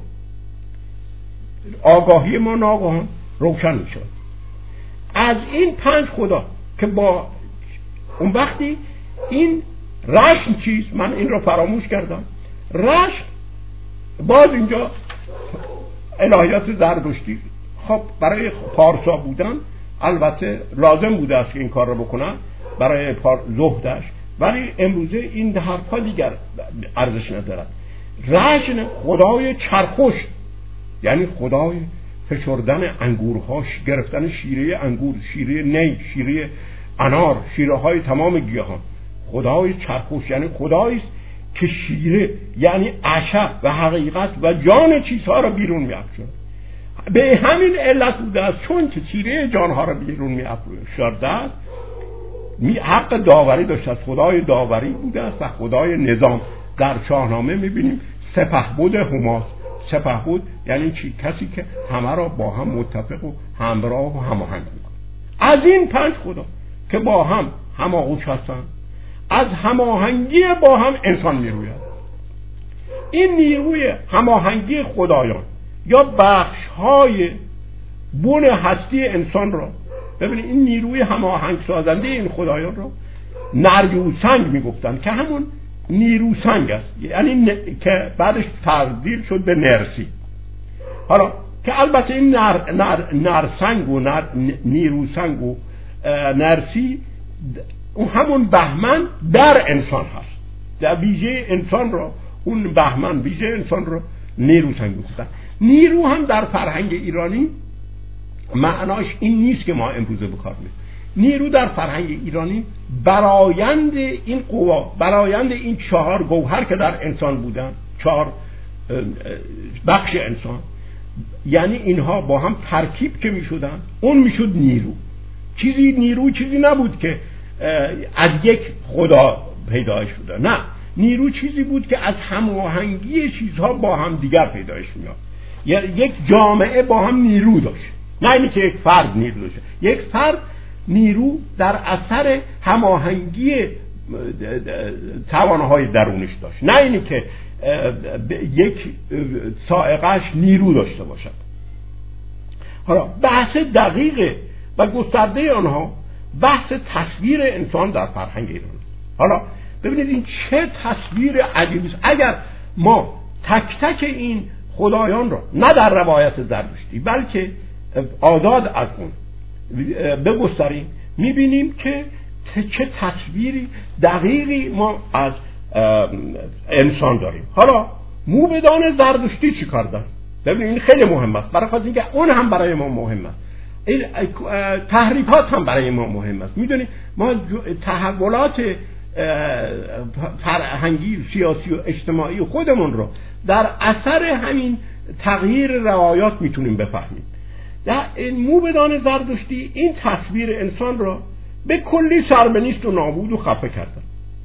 آگاهی ما ناگهان روشن می شود. از این پنج خدا که با اون وقتی این رشن چیست؟ من این رو فراموش کردم. رشن باز اینجا الهیات زردشتی خب برای پارسا بودن البته لازم بوده است که این کار رو بکنن برای زهدش، ولی امروزه این حرفا دیگر ارزش ندارد. رشن خدای چرخش، یعنی خدای فشردن انگورها، گرفتن شیره انگور، شیره نی، شیره انار، شیره های تمام گیاهان. خدای چرخش یعنی خدایی است که شیره یعنی عشق و حقیقت و جان چیزها را بیرون می‌افشاند. به همین علت بوده است چون که شیره جانها را بیرون می‌افشاند است، حق داوری داشته است. خدای داوری بوده است و خدای نظام. در شاهنامه می‌بینیم سپهبد هماس. سپهبد یعنی چی؟ کسی که همه را با هم متفق و همراه و هماهنگ می‌کند. از این پنج خدا که با هم هماغوش هستند، از هماهنگی با هم انسان میروید. این نیروی هماهنگی خدایان یا بخش‌های بن هستی انسان را ببینید، این نیروی هماهنگ سازنده این خدایان را نریوسنگ میگفتن که همون نیروسنگ است، یعنی ن... که بعدش تبدیل شد به نرسی. حالا که البته این نر... نر... نرسنگ و نر... نیروسنگ و نرسی اون همون بهمن در انسان هست، در ویژه انسان را اون بهمن ویژه انسان رو نیرو سنگین گفتن. نیرو هم در فرهنگ ایرانی معناش این نیست که ما امروزه بکار می‌بریم. نیرو در فرهنگ ایرانی برایند این قوا، برایند این چهار گوهر که در انسان بودن، چهار بخش انسان، یعنی اینها با هم ترکیب که میشدن اون میشد نیرو. چیزی نیرو چیزی نبود که از یک خدا پیدایش شده، نه، نیرو چیزی بود که از هماهنگی چیزها با هم دیگر پیدایش میاد. یعنی یک جامعه با هم نیرو داشت، نه اینی که یک فرد نیرو داشت. یک فرد نیرو در اثر هماهنگی توانهای درونش داشت، نه اینی که یک سائقه‌اش نیرو داشته باشد. حالا بحث دقیق و گسترده آنها بحث تصویر انسان در فرهنگ ایران. حالا ببینید این چه تصویر عجیبی است. اگر ما تک تک این خدایان را نه در روایت زرتشتی بلکه آزاد از اون بگستریم، میبینیم که چه تصویری دقیقی ما از انسان داریم. حالا موبدان زرتشتی چی کار دارن؟ ببینید این خیلی مهم است، برای خاطر اینکه اون هم برای ما مهم است، این تحریفات هم برای ما مهم است. میدونید ما تحولات فرهنگی، سیاسی و اجتماعی خودمون رو در اثر همین تغییر روایات میتونیم بفهمیم. در موبدان زرتشتی این تصویر انسان را به کلی سربنیست و نابود و خفه کردن.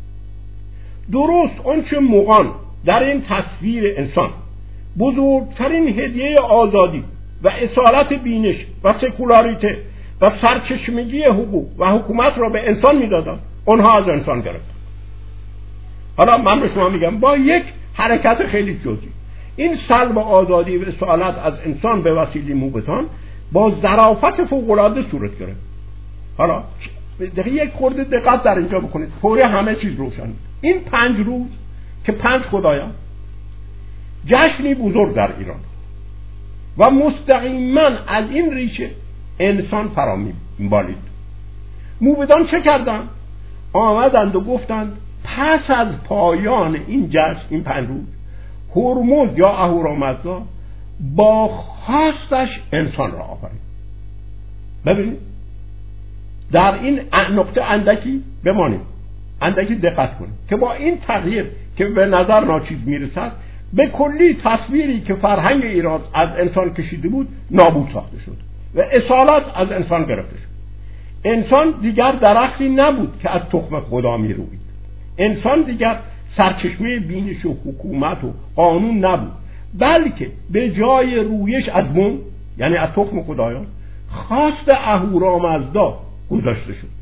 درست آنچه مغان در این تصویر انسان بزرگترین هدیه آزادی و اصالت بینش و سکولاریته و سرچشمگی حقوق و حکومت را به انسان میدادن، اونها از انسان گرفتن. حالا من به شما میگم با یک حرکت خیلی جزئی این سلب آزادی و اصالت از انسان به وسیله موبدان با ظرافت فوق‌العاده صورت گرفت. حالا یک خورده دقت در اینجا بکنید، فوری همه چیز روشن. این پنج روز که پنج خدایان جشنی بزرگ در ایران و مستقیما از این ریشه انسان فرا می‌بالید. موبدان چه کردند؟ آمدند و گفتند پس از پایان این جشن، این پنج روز، هرمز یا اهورامزدا با خواستش انسان را آفرید. ببینید در این نقطه اندکی بمانیم، اندکی دقت کنیم که با این تغییر که به نظر ناچیز میرسد به کلی تصویری که فرهنگ ایران از انسان کشیده بود نابود ساخته شد و اصالت از انسان گرفته شد. انسان دیگر درختی نبود که از تخم خدا می روید. انسان دیگر سرچشمه بینش و حکومت و قانون نبود، بلکه به جای رویش از بن، یعنی از تخم خدایان، خواست اهورامزدا گذاشته شد.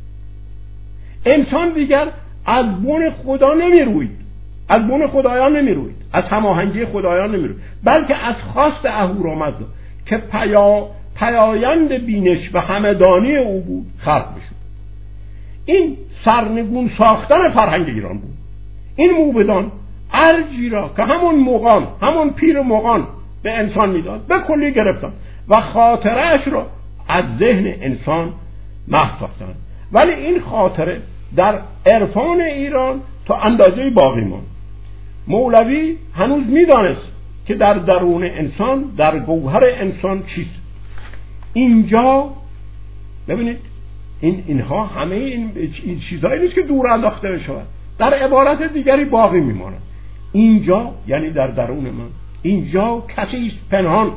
انسان دیگر از بن خدا نمی روید، از بن خدایان نمی روید، از هماهنگی خدایان نمی روید، بلکه از خواست اهورامزدا که پیا پیایند بینش و همدانی او بود خلق بشد. این سرنگون ساختن فرهنگ ایران بود. این موبدان ارجی را که همون مغان، همون پیر مغان به انسان میداد به کلی گرفتن و خاطرهش را از ذهن انسان محو ساختن. ولی این خاطره در عرفان ایران تا اندازه باقی ماند. مولوی هنوز میدانست که در درون انسان، در گوهر انسان چیست. اینجا ببینید این اینها همه این, این چیزایی نیست که دور انداخته بشود، در عبارت دیگری باقی میماند. اینجا یعنی در درون من، اینجا کسی است پنهان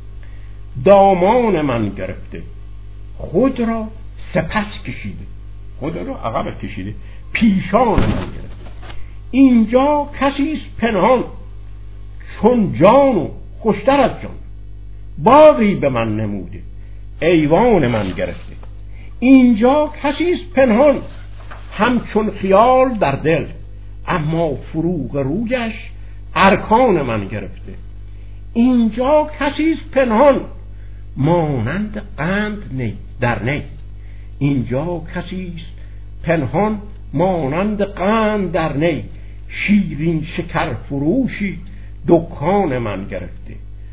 دامان من گرفته، خود را سپس کشیده، خود را عقب کشیده، پیشان من گرفته. اینجا کسی است پنهان چون جان و خوشتر از جان، باغی به من نموده ایوان من گرفته. اینجا کسی است پنهان همچون خیال در دل، اما فروغ رویش ارکان من گرفته. اینجا کسی است پنهان مانند قند نی در نی، اینجا کسی است پنهان مانند قند در نی، شیرین شکر فروشی دکان من گرفته.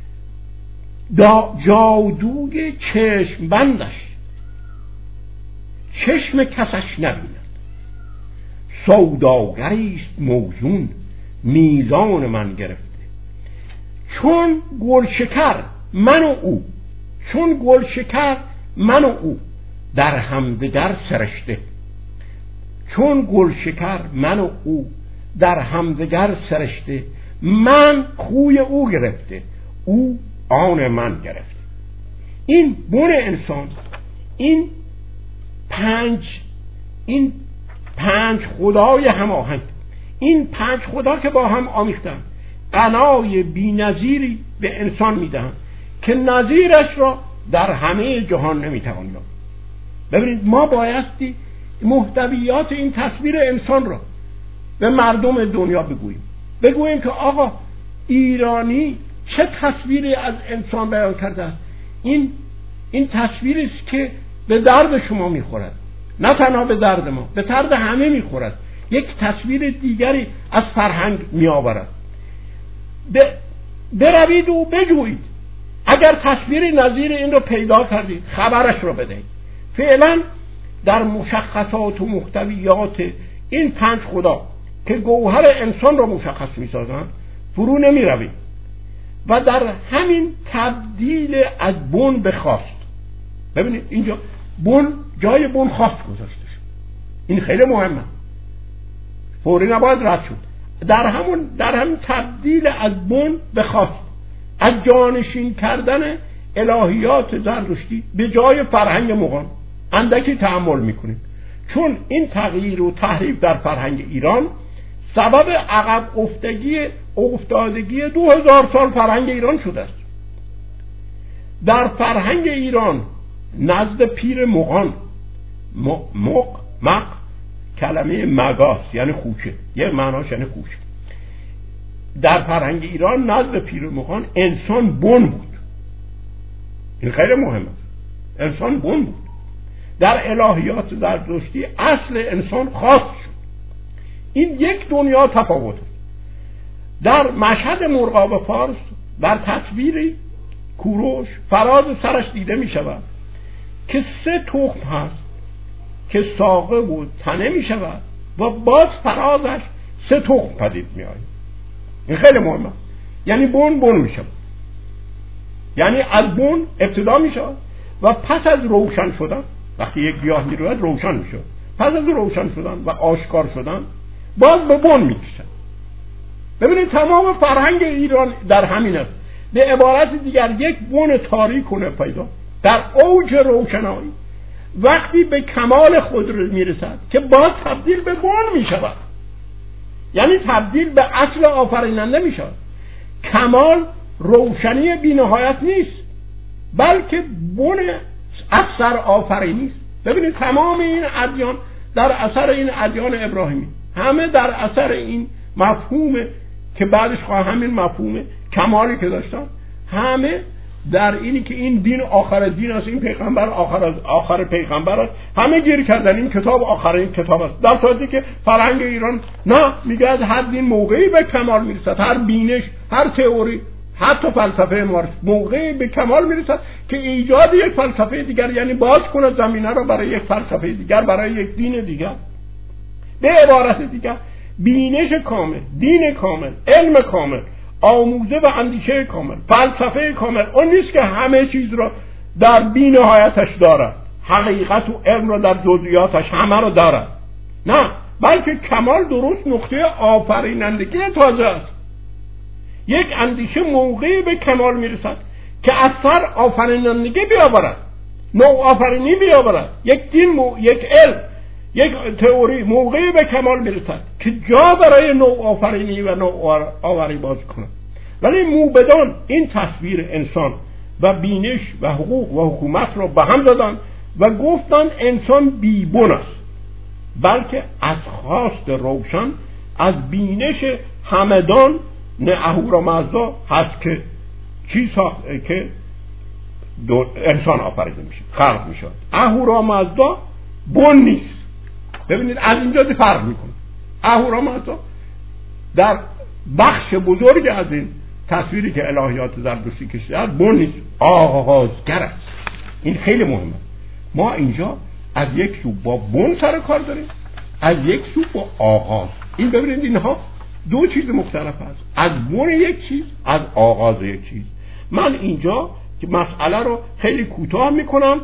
دا جادوی چشم بندش چشم کسش نبیند، سوداگریست موزون میزان من گرفته. چون گلشکر من و او، چون گلشکر من و او در همدیگر سرشته. چون گلشکر من و او در همدیگر سرشته، من خوی او گرفته، او آن من گرفته. این بن انسان، این پنج این پنج خدای هماهنگ، این پنج خدا که با هم آمیختن، غنای بی‌نظیری به انسان میدن که نظیرش را در همه جهان نمیتوان یافت. ببینید ما بایستی محتویات این تصویر انسان را به مردم دنیا بگوییم. بگوییم که آقا ایرانی چه تصویری از انسان بیان کرده است. این این تصویری است که به درد شما میخورد، نه تنها به درد ما، به درد همه میخورد. یک تصویر دیگری از فرهنگ میآورد. بروید و بجویید. اگر تصویری نظیر این رو پیدا کردید خبرش رو بدهید. فعلا در مشخصات و محتویات این پنج خدا که گوهر انسان رو مشخص می‌سازند فرو نمی‌روید و در همین تبدیل از بن به خواست. ببینید اینجا بن جای بن خواست گذاشته شد. این خیلی مهمه، فوری نباید رد شد. در همون در همین تبدیل از بن به خواست، از جانشین کردن الهیات زرتشتی به جای فرهنگ مغان اندکی تأمل میکنیم. چون این تغییر و تحریف در فرهنگ ایران سبب عقب افتادگی افتادگی دو هزار سال فرهنگ ایران شده است. در فرهنگ ایران نزد پیر مغان، مق مق کلمه مگاس یعنی خوشه، یه معناش یعنی خوشه. در فرهنگ ایران نزد پیر مغان انسان بن بود. این خیلی مهمه، انسان بن بود. در الهیات زرتشتی اصل انسان خاص شد. این یک دنیا تفاوت است. در مشهد مرغاب فارس در تصویری کوروش فراز سرش دیده می شود که سه تخم هست که ساقه و تنه می شود و باز فرازش سه تخم پدید می آید. این خیلی مهمه. یعنی بن بن می شود، یعنی از بن ابتدا می شود و پس از روشن شدن، وقتی یک گیاه می روید روشن می شود، پس از روشن شدن و آشکار شدن باز به بن می کشد. ببینید تمام فرهنگ ایران در همین است. به عبارت دیگر یک بن تاریک و ناپیدا در اوج روشنایی وقتی به کمال خود می رسد که باز تبدیل به بن می شود، یعنی تبدیل به اصل آفریننده می شود. کمال روشنی بی نهایت نیست، بلکه بن اثر آفرینی است. ببینید تمام این ادیان در اثر این ادیان ابراهیمی همه در اثر این مفهوم که بعدش خواهم همین مفهوم کمالی که داشتن، همه در اینی که این دین آخر دین است، این پیغمبر آخر از آخر پیغمبر است، همه گیر کردن این کتاب آخرین کتاب است. در صورتی که فرهنگ ایران نه، میگه از هر دین موقعی به کمال میرسد، هر بینش، هر تئوری، حتی فلسفه مارکس موقعی به کمال میرسد که ایجاد یک فلسفه دیگر، یعنی باز کند زمینه را برای یک فلسفه دیگر، برای یک دین دیگر. به عبارت دیگر بینش کامل، دین کامل، علم کامل، آموزه و اندیشه کامل، فلسفه کامل اون نیست که همه چیز را در بی نهایتش دارد، حقیقت و علم را در جزئیاتش همه را دارد. نه، بلکه کمال درست نقطه آفرینندگی تازه است. یک اندیشه موقعی به کمال میرسد که اثر آفرینندگی بیاورد، نوع آفرینی بیاورد. یک دین مو... یک علم، یک تئوری موقعی به کمال میرسد که جا برای نوع آفرینی و نوع آوری باز کند. ولی موبدان این تصویر انسان و بینش و حقوق و حکومت را به هم زدند و گفتند انسان بی‌بن است، بلکه از خواست روشن، از بینش همدان نه اهورامزدا هست که چی ساخت که انسان آفریده میشه، خلق میشه. اهورامزدا بن نیست. ببینید از اینجا فرق میکنه. اهورامزدا در بخش بزرگ از این تصویری که الهیات زرتشتی کشیده بن نیست، آغازگر است. این خیلی مهمه. ما اینجا از یک سو با بن سر کار داریم، از یک سو با آغاز. این ببینید اینها دو چیز مختلف هست، از بن یک چیز، از آغاز یک چیز. من اینجا که مسئله رو خیلی کوتاه میکنم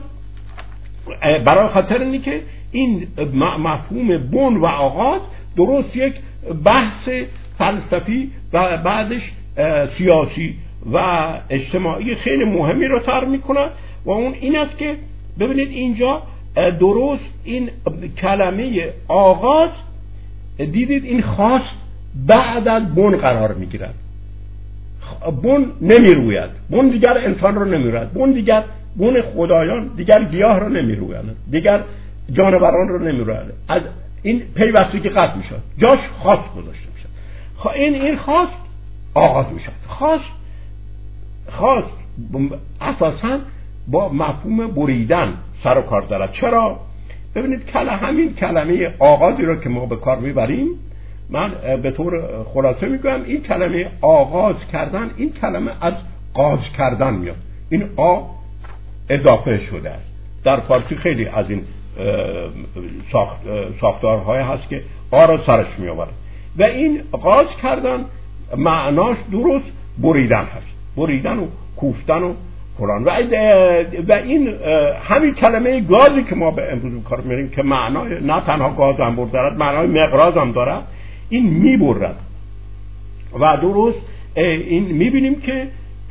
برای خاطر اینی که این مفهوم بن و آغاز درست یک بحث فلسفی و بعدش سیاسی و اجتماعی خیلی مهمی رو طرح میکنه و اون این است که ببینید اینجا درست این کلمه آغاز دیدید این خاص بعد از بن قرار میگیرد. بن نمیروید، بن دیگر انسان رو نمیروید، بن دیگر بن خدایان دیگر گیاه رو نمیروید، دیگر جانوران رو نمیروید. از این پیوستگی قطع میشه، جاش خاص گذاشته میشه. این این خاص آغاز میشه. خاص خاص اساساً با مفهوم بریدن سر و کار دارد. چرا؟ ببینید کلمه همین کلمه آغازی رو که ما به کار میبریم، من به طور خلاصه میگم این کلمه آغاز کردن، این کلمه از غاز کردن میاد. این آ اضافه شده است. در فارسی خیلی از این ساخت ساختارهای هست که آ را سرش میآورد و این غاز کردن معناش درست بریدن هست، بریدن و کوفتن و فلان. و و این همین کلمه گازی که ما به امروز کار می‌بریم که معنای نه تنها گاز هم دارد، معنای مقراض هم دارد، این میبرد و درست این میبینیم که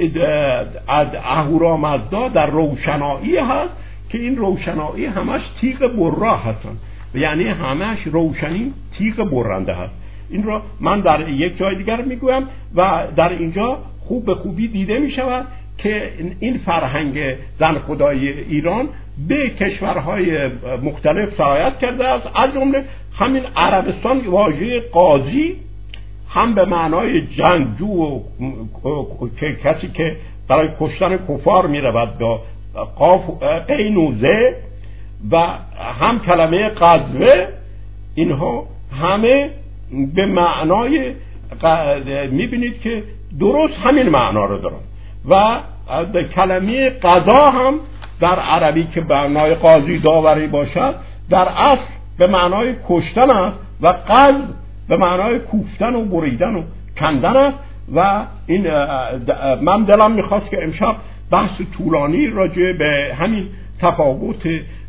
از اهورامزدا در روشنایی هست که این روشنایی همش تیغ برا هستن، یعنی همش روشنی تیغ برنده هست. این را من در یک جای دیگر میگویم و در اینجا خوب به خوبی دیده میشود که این فرهنگ زن خدای ایران به کشورهای مختلف سرایت کرده است. از جمله همین عربستان واژه قاضی هم به معنای جنگجو و که کسی که برای کشتن کفار میرود با قاف عین و ز و هم کلمه غزوه، اینها همه به معنای میبینید که درست همین معنا رو دارن و کلمه قضا هم در عربی که به معنای قاضی داوری باشد در اصل به معنای کشتن است و قض به معنای کوفتن و بریدن و کندن است. و این من دلم میخواست که امشب بحث طولانی راجع به همین تفاوت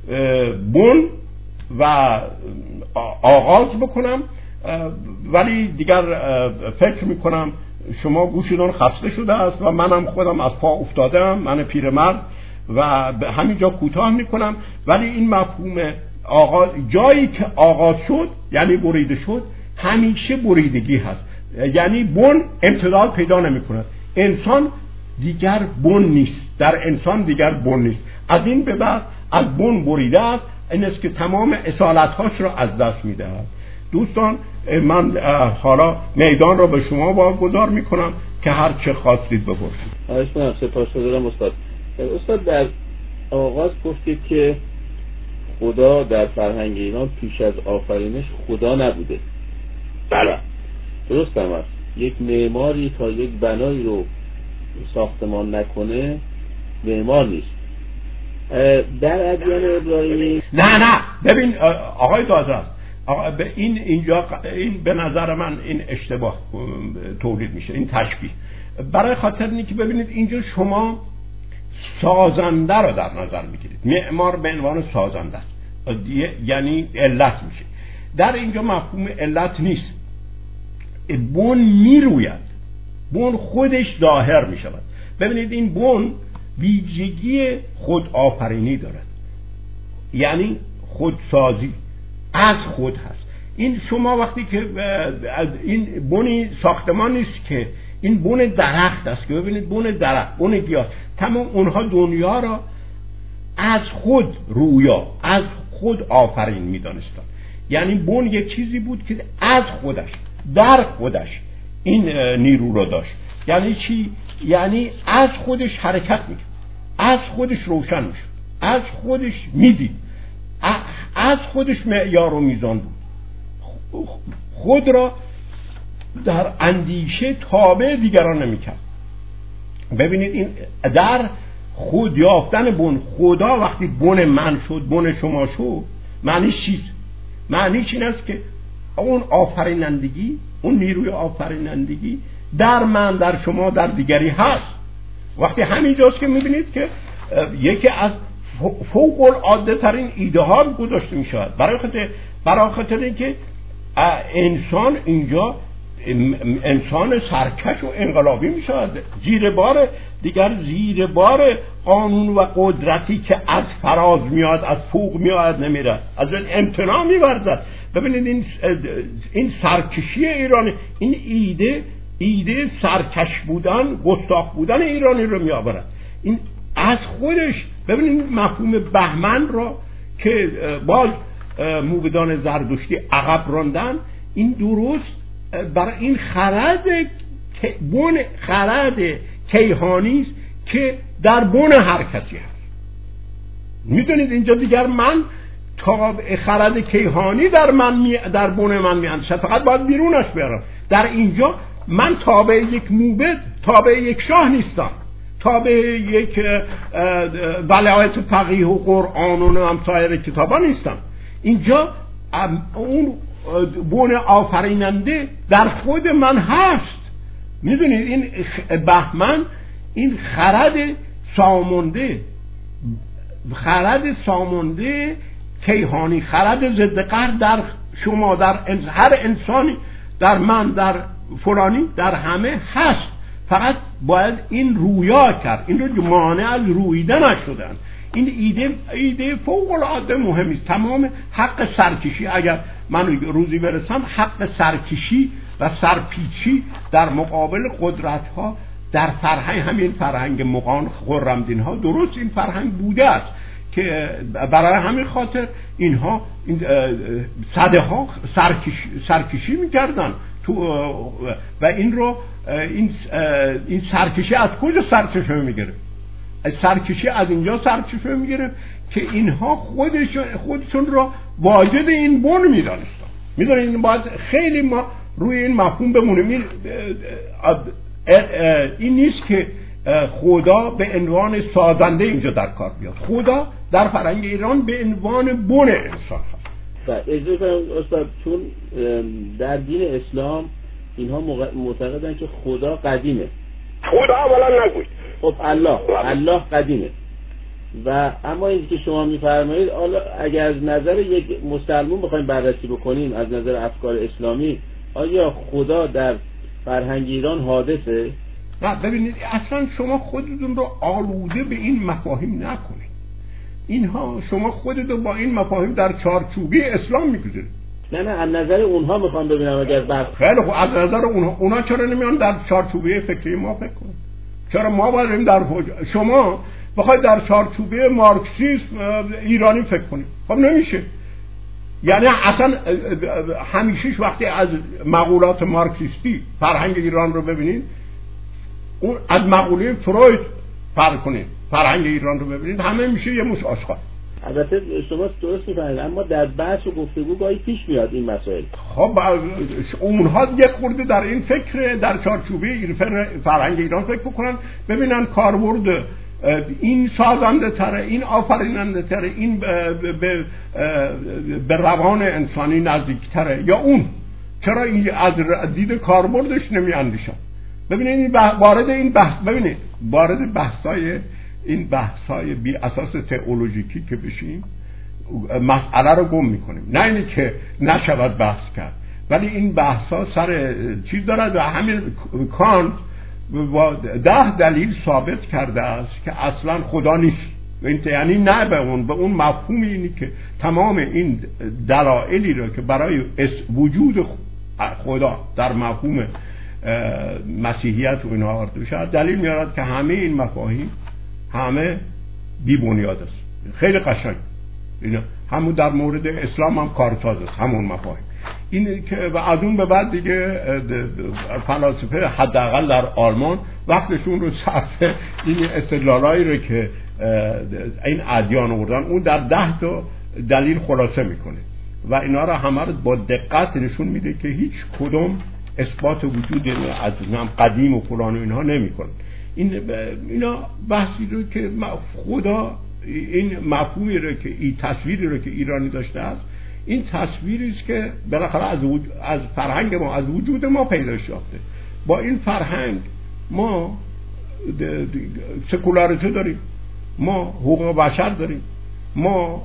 بن و آغاز بکنم، ولی دیگر فکر میکنم شما گوشتون خسته شده است و منم خودم از پا افتادم، من پیرمرد، و به همینجا کوتاه میکنم. ولی این مفهوم آغاز، جایی که آغاز شد یعنی بریده شد، همیشه بریدگی هست، یعنی بن امتداد پیدا نمی کند. انسان دیگر بن نیست، در انسان دیگر بن نیست. از این به بعد از بن بریده است، این است که تمام اصالتهاش را از دست می دهد. دوستان من حالا میدان را به شما واگذار می کنم که هر چه خواستید بپرسید. خواهش می‌کنم. سپاسگزارم استاد. استاد در آغاز گفتید که خدا در فرهنگ ایران پیش از آفرینش خدا نبوده. بله درست هم است. یک معماری تا یک بنایی رو ساختمان نکنه معمار نیست. در ادیان ابراهیمی نه نه ببین آقای دادرس، آقا به این اینجا این به نظر من این اشتباه تولید میشه، این تشبیه، برای خاطر اینه که ببینید اینجا شما سازنده رو در نظر میگیرید، معمار به عنوان سازنده است، یعنی علت میشه. در اینجا مفهوم علت نیست، بن میروید، بن خودش ظاهر میشود. ببینید این بن ویژگی خود آفرینی دارد، یعنی خودسازی از خود هست. این شما وقتی که این بنی ساختمان نیست که این بن درخت است که ببینید بن درخت، بن گیاه، تمام اونها دنیا را از خود رویا، از خود آفرین میدانستند. یعنی بن یک چیزی بود که از خودش، در خودش این نیرو را داشت. یعنی چی؟ یعنی از خودش حرکت میکرد، از خودش روشن میشد، از خودش میدید، از خودش معیار و میزان بود، خود را در اندیشه تابع دیگران نمیکرد. ببینید این در خود یافتن بن، خدا وقتی بن من شد، بن شما شد، معنیش چیست؟ معنیش این است که اون آفرینندگی، اون نیروی آفرینندگی در من، در شما، در دیگری هست. وقتی همینجاست که میبینید که یکی از فوق العاده ترین ایده ها گذاشته میشود برای خاطر برای خاطر اینکه انسان اینجا انسان سرکش و انقلابی میشود، زیر بار دیگر زیر بار قانون و قدرتی که از فراز میاد، از فوق میاد نمیره، از این امتناع میورزد. ببینید این این سرکشی ایرانی، این ایده ایده سرکش بودن، گستاخ بودن ایرانی رو میآورد. این از خودش ببینید مفهوم بهمن را که باز موبدان زردشتی عقب راندن، این درست برای این خرد بن خرد کیهانی است که در بن هر کسی هست. میدونید اینجا دیگر من تا خرد کیهانی در من می در بن من میاندیشد، فقط باید بیرونش بیارم. در اینجا من تابع یک موبد، تابع یک شاه نیستم، تابع یک ولایت فقیه و قرآن و هم سایر کتابا نیستم. اینجا اون بن آفریننده در خود من هست. میدونید این بهمن، این خرد سامانده، خرد سامانده کیهانی، خرد ضد قهر در شما، در هر انسانی، در من، در فلانی، در همه هست. فقط باید این رویا کرد، این رو مانع از رویدن نشدن. این ایده ایده فوق العاده مهمی است. تمام حق سرکشی، اگر من روزی برسم، حق سرکشی و سرپیچی در مقابل قدرت ها در فرهنگ، همین فرهنگ مغان خرمدین ها درست این فرهنگ بوده است که برای همین خاطر اینها این صده ها سرکشی سرکشی میکردن تو و این رو این این سرکشی از کجا سرچشمه میگیره؟ سرکشی از اینجا سرچشمه میگیره که اینها خودشون خودشون رو واجد این بن میدانستن. میدونید این باید خیلی ما روی این مفهوم بمونه. این نیست که خدا به عنوان سازنده اینجا در کار بیاد. خدا در فرهنگ ایران به عنوان بن انسان هست. و اجازه کنم استاد، چون در دین اسلام اینها معتقدن که خدا قدیمه. خدا اولا نگوید. خب الله الله قدیمه. و اما این که شما میفرمایید، اگر از نظر یک مسلمان بخوایم بررسی بکنیم، از نظر افکار اسلامی، آیا خدا در فرهنگ ایران حادثه؟ نه، ببینید اصلا شما خودتون رو آلوده به این مفاهیم نکنید. اینها شما خودتون با این مفاهیم در چارچوبه اسلام میگذارید. نه نه از نظر اونها میخوام ببینم اگر بر خیلی خوب، از نظر اونها اونا چرا نمیان در چارچوبه فکری ما فکر کنن؟ چرا ما باید در حج... شما بخواید در چارچوبه مارکسیسم ایرانی فکر کنید؟ خب نمیشه. یعنی اصلا همیشه وقتی از مقولات مارکسیستی فرهنگ ایران رو ببینید، اون از مقوله فروید فرق کنید، فرهنگ ایران رو ببینید، همه میشه یه مش آشغال. البته شما درست می‌فرمایید، اما در بحث و گفتگو گاهی پیش میاد این مسائل. خب اونها یک خورده در این فکر در چارچوبه فرهنگ ایران فکر بکنن، ببینن کاربرد این سازنده تره، این آفریننده تره، این به به روان انسانی نزدیک تره یا اون. چرا این از دید کاربردش نمی اندیشن؟ ببینید وارد این بحث ببینید وارد بحثای این بحثای بی اساس تئولوژیکی که بشیم مسئله رو گم میکنیم. نه اینه که نشود بحث کرد، ولی این بحثا سر چیز دارد و همین کانت و ده دلیل ثابت کرده است که اصلا خدا نیست. یعنی نه به اون به اون مفهوم اینی که تمام این دلایلی رو که برای وجود خدا در مفهوم مسیحیت و اینها آورده شد دلیل میارد که همه این مفاهیم همه بی بنیاد است. خیلی قشنگ اینا همون در مورد اسلام هم کارساز است، همون مفاهیم. این که و از اون به بعد دیگه فلاسفه حداقل در آلمان وقتشون رو صرف این استدلالایی رو که این ادیان آوردن اون در ده تا دلیل خلاصه میکنه و اینا رو همه رو با دقت نشون میده که هیچ کدوم اثبات وجود از نام قدیم و فلان و اینها نمیکنه. این اینا بحثی رو که خدا این مفهومی رو که این تصویری رو که ایرانی داشته است، این تصویری است که بالاخره از وجود، از فرهنگ ما، از وجود ما پیدا یافته. با این فرهنگ ما سکولاریته داریم، ما حقوق بشر داریم، ما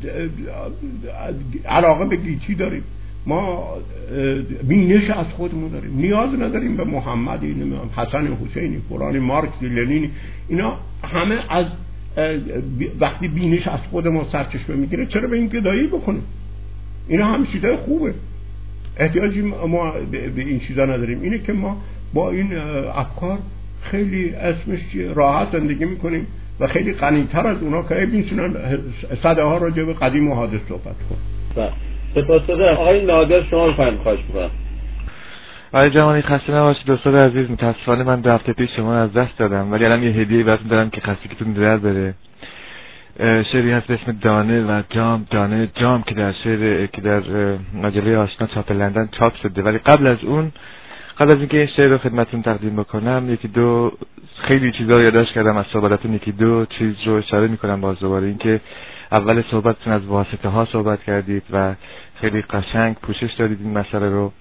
علاقه به گیتی داریم، ما بینش از خودمون داریم، نیاز نداریم به محمدی، حسن حسینی، فلانی، مارکسی، لنینی. اینا همه از وقتی بینش از خود ما سرچشمه میگیره چرا به این گدایی بکنیم؟ اینا هم چیزای خوبه، احتیاجی ما به این چیزا نداریم. اینه که ما با این افکار خیلی اسمش راحت زندگی میکنیم و خیلی غنی‌تر از اونا که میتونن صده ها راجع به قدیم و حادث صحبت کنن. سپاسگزارم. آقای نادر شما رو فرم خواهش می‌کنم. آقای جمالی خسته نباشید. دوستان عزیز، متاسفانه من دو هفته پیش شما از دست دادم، ولی الان یه هدیه براتون دارم که خستگیتون در بره. شعری هست به اسم دانه و جام. دانه جام که در شعر که در مجله آشنا چاپ لندن چاپ شده، ولی قبل از اون قبل از اینکه این شعر رو خدمتتون تقدیم بکنم یکی دو خیلی چیزا رو یادداشت کردم از صحبتاتون. یکی دو چیز رو اشاره میکنم باز دوباره. اینکه اول صحبتتون از واسطه ها صحبت کردید و خیلی قشنگ پوشش دادید این مسئله رو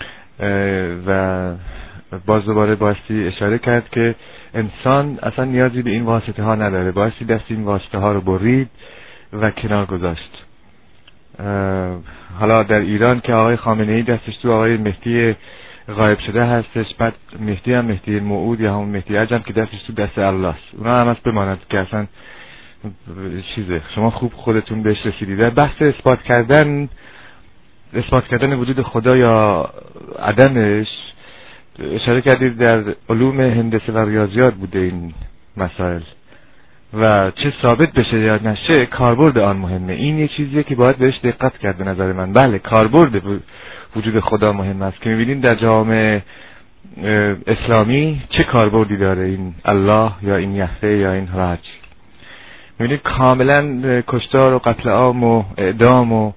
و باز دوباره بایستی اشاره کرد که انسان اصلا نیازی به این واسطه ها نداره، بایستی دست این واسطه ها رو برید و کنار گذاشت. حالا در ایران که آقای خامنه‌ای دستش تو آقای مهدی غایب شده هستش، بعد مهدی هم مهدی موعود یا همون مهدی عجم که دستش تو دست الله است، اونا هم هست بماند که اصلا چیزه شما خوب خودتون بهش رسیدید. در بحث اثبات کردن اثبات کردن وجود خدا یا عدمش اشاره کردید در علوم هندسه و ریاضیات بوده این مسائل و چه ثابت بشه یا نشه کاربرد آن مهمه. این یه چیزیه که باید بهش دقت کرد به نظر من. بله کاربرد وجود خدا مهم است که می‌بینیم در جامعه اسلامی چه کاربردی داره این الله یا این یهوه یا این رج. می‌بینید کاملا کشتار و قتل عام و اعدام و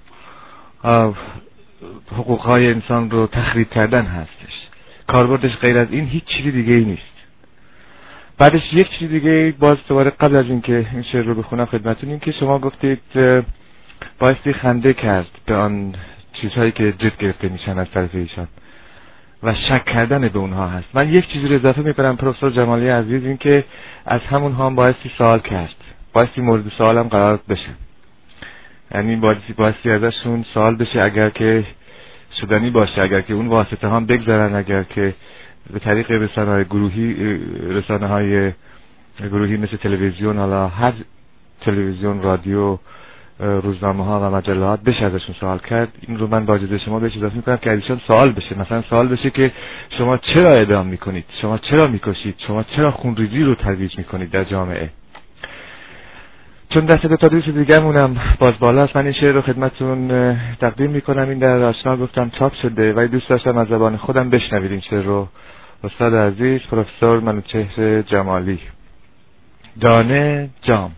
حقوق‌های انسان رو تخریب کردن هستش. کاربردش غیر از این هیچ چیزی دیگه ای نیست. بعدش یک چیز دیگه باز دوباره قبل از اینکه این شعر رو بخونم خدمتتون، این که شما گفتید بایستی خنده کرد به آن چیزهایی که جد گرفته میشن از طرف ایشان و شک کردن به اونها هست. من یک چیزی رو اضافه میکنم پروفسور جمالی عزیز، این که از همونها هم بایستی سوال کرد، بایستی مورد سوال هم قرار بشه، یعنی بایستی بایستی ازشون سوال بشه اگر که شدنی باشه، اگر که اون واسطه هم بگذارن، اگر که به طریق رسانه‌های گروهی رسانه‌های گروهی مثل تلویزیون، حالا هر تلویزیون، رادیو، روزنامه‌ها و مجلات بشه ازشون سوال کرد. این رو من با اجازه شما بهش اضافه می‌کنم که ازشون سوال بشه، مثلا سوال بشه که شما چرا اعدام می‌کنید، شما چرا می‌کشید، شما چرا خونریزی رو ترویج می‌کنید در جامعه. چون دست دو تا دوست دیگه‌مونم باز بالا است، من این شعر رو خدمتتون تقدیم می‌کنم. این در آشنا گفتم چاپ شده ولی دوست داشتم از زبان خودم بشنوید این شعر رو. استاد عزیز پروفسور منوچهر جمالی. دانه جام.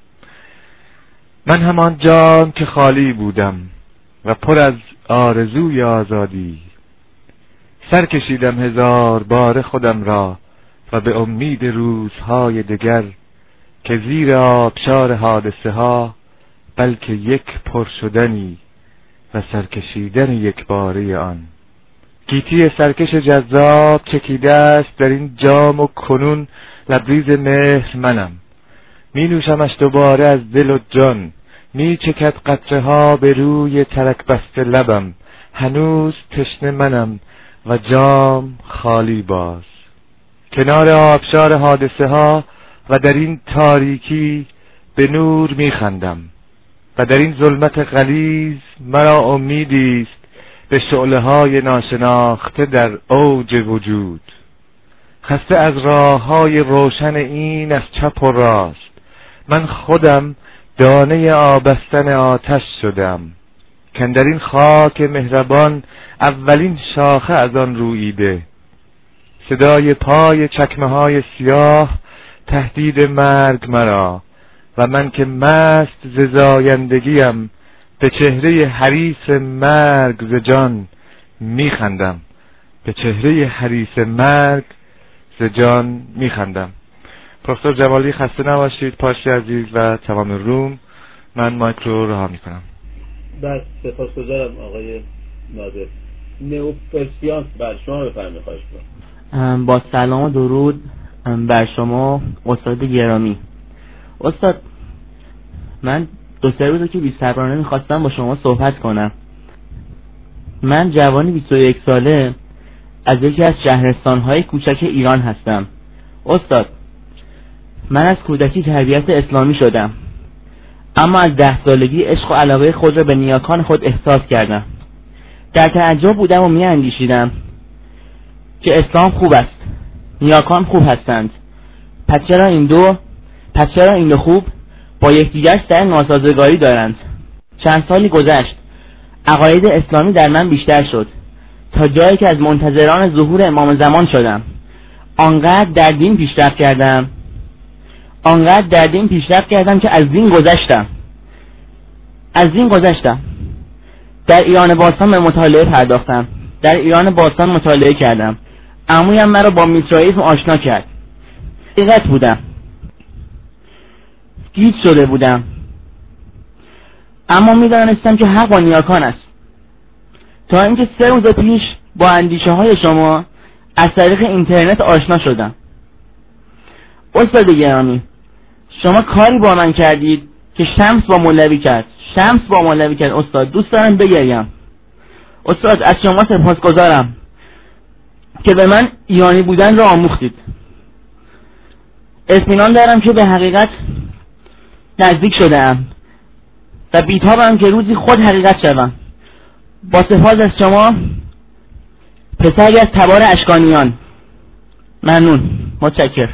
من همان جام که خالی بودم و پر از آرزوی آزادی، سر کشیدم هزار بار خودم را و به امید روزهای دگر که زیر آبشار حادثه ها بلکه یک پر شدنی و سرکشیدن یک باره آن. گیتی سرکش جذاب چکیده است در این جام و کنون لبریز مهر منم، می نوشمش دوباره از دل و جان، می چکد قطره ها به روی ترک بسته لبم، هنوز تشنه منم و جام خالی باز. کنار آبشار حادثه ها و در این تاریکی به نور می خندم و در این ظلمت غلیظ مرا امیدی است به شعله های ناشناخته در اوج وجود. خسته از راه های روشن این از چپ و راست، من خودم دانه آبستن آتش شدم که در این خاک مهربان اولین شاخه از آن روییده. صدای پای چکمه های سیاه تهدید مرگ مرا و من که مست ز زایندگیم به چهره حریص مرگ ز جان میخندم، به چهره حریص مرگ ز جان میخندم. پروفسور جمالی خسته نباشید. پارسی عزیز و تمام روم، من مایک رو رها میکنم. بس سپاسگزارم آقای نادر. نئوپرسیانس بر شما بفرمایید. خواهش می‌کنم. با سلام و درود بر شما استاد گرامی. استاد، من دو سه روزه که بی‌صبرانه می‌خواستم با شما صحبت کنم. من جوانی بیست و یک ساله از یکی از شهرستان‌های کوچک ایران هستم. استاد، من از کودکی تربیت اسلامی شدم، اما از ده سالگی عشق و علاقه خود را به نیاکان خود احساس کردم. در تعجب بودم و می اندیشیدم که اسلام خوب است، نیاکان خوب هستند، پس چرا این دو پس چرا این دو خوب با یکدیگر سر ناسازگاری دارند؟ چند سالی گذشت، عقاید اسلامی در من بیشتر شد تا جایی که از منتظران ظهور امام زمان شدم. آنقدر در دین پیشرفت کردم آنقدر در دین پیشرفت کردم که از دین گذشتم از دین گذشتم در ایران باستان به مطالعه پرداختم در ایران باستان مطالعه کردم. عمویم مرا با میترائیسم آشنا کرد. حقیقت بودم، گیج شده بودم، اما میدانستم که حق با نیاکان است. تا اینکه سه روز پیش با اندیشه های شما از طریق اینترنت آشنا شدم. استاد گرامی، شما کاری با من کردید که شمس با مولوی کرد شمس با مولوی کرد. استاد، دوست دارم بگریم. استاد، از شما سپاسگزارم که به من ایرانی بودن را آموختید. اطمینان دارم که به حقیقت نزدیک شده‌ام و بی‌تابم که روزی خود حقیقت شوم. با سپاس از شما، پسری از تبار اشکانیان. ممنون، متشکرم.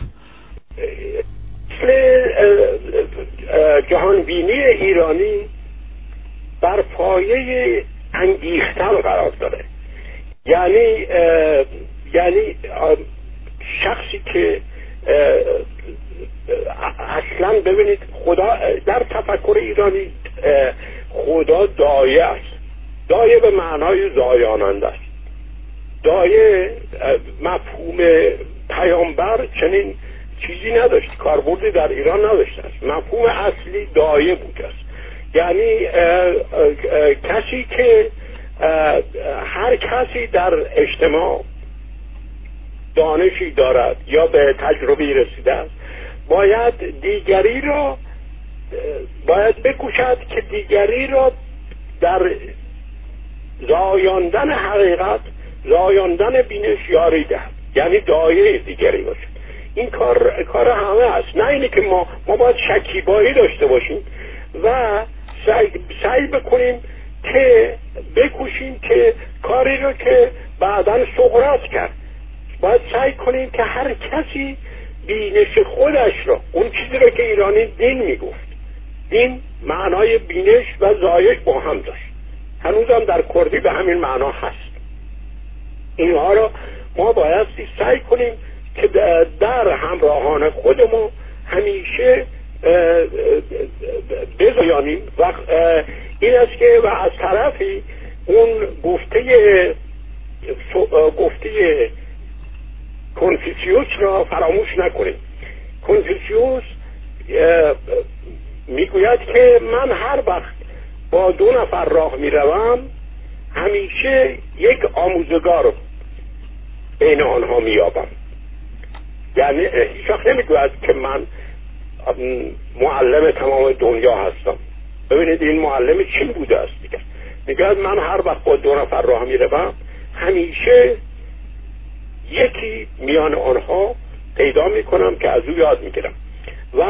جهانبینی ایرانی بر پایه انگیختن قرار داره. یعنی یعنی شخصی که اصلا ببینید خدا در تفکر ایرانی خدا دایه است. دایه به معنای زایاننده است. دایه مفهوم پیامبر چنین چیزی نداشت، کاربردی در ایران نداشت است. مفهوم اصلی دایه بود است. یعنی اه اه اه کسی که هر کسی در اجتماع دانشی دارد یا به تجربه رسیده است، باید دیگری را باید بکوشد که دیگری را در زایاندن حقیقت، زایاندن بینش یاری دهد. یعنی دایه دیگری باشه. این کار کار همه است. نه اینی که ما ما باید شکیبایی داشته باشیم و سعی, سعی بکنیم که بکوشیم که کاری رو که بعداً سقراط کرد، باید سعی کنیم که هر کسی بینش خودش رو، اون چیزی رو که ایرانی دین میگفت، دین معنای بینش و زایش با هم داشت، هنوزم در کردی به همین معنا هست. اینها رو ما باید سعی کنیم که در همراهان خودمون همیشه بزیانیم. و این است که و از طرفی اون گفته گفته کنفوسیوس را فراموش نکنیم. کنفوسیوس میگوید که من هر وقت با دو نفر راه میروم همیشه یک آموزگار بین آنها مییابم. یعنی هیچ وقت نمیگوید که من معلم تمام دنیا هستم. ببینید این معلم چی بوده است دیگه. میگوید من هر وقت با دو نفر راه میروم همیشه یکی میان آنها پیدا میکنم که از او یاد میگیرم. و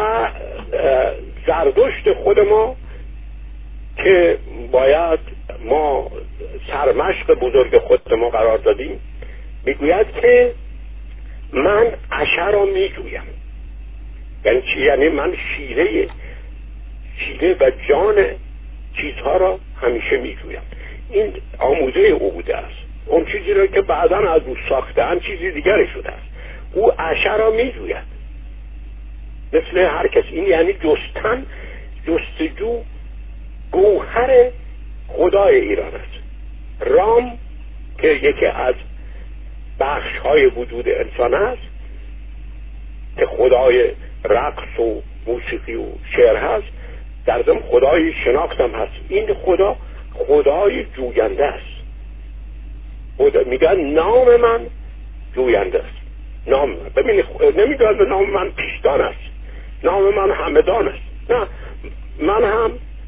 زردشت خود ما که باید ما سرمشق بزرگ خود ما قرار دادیم میگوید که من عشه را میجویم. یعنی چی؟ یعنی من شیره شیره و جان چیزها را همیشه میجویم. این آموزه او بوده است. اون چیزی را که بعداً از او ساختن چیزی دیگری شده است. او عشه را میجوید مثل هر کس. این یعنی جستن، جستجو گوهر خدای ایران است. رام که یکی از بخش های وجود انسان است که خدای رقص و موسیقی و شعر هست، در ضمن خدای شناخت هم هست. این خدا خدای جوینده است. خدا میگن نام من جوینده است. نام من ببینید نمیگن به نام من پیشدان است، نام من همدان است. نه، من هم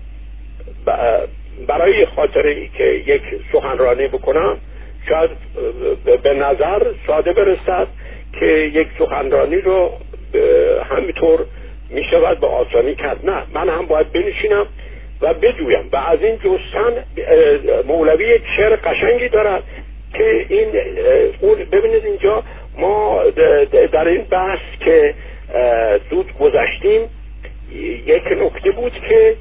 برای خاطر که یک سخنرانی بکنم شاید به نظر ساده برسد که یک سخنرانی رو همینطور می شود به آسانی کرد. نه، من هم باید بنشینم و بجویم و از این جستن مولوی یک شعر قشنگی دارد که این ببینید اینجا ما در این بحث که زود گذشتیم یک نکته بود که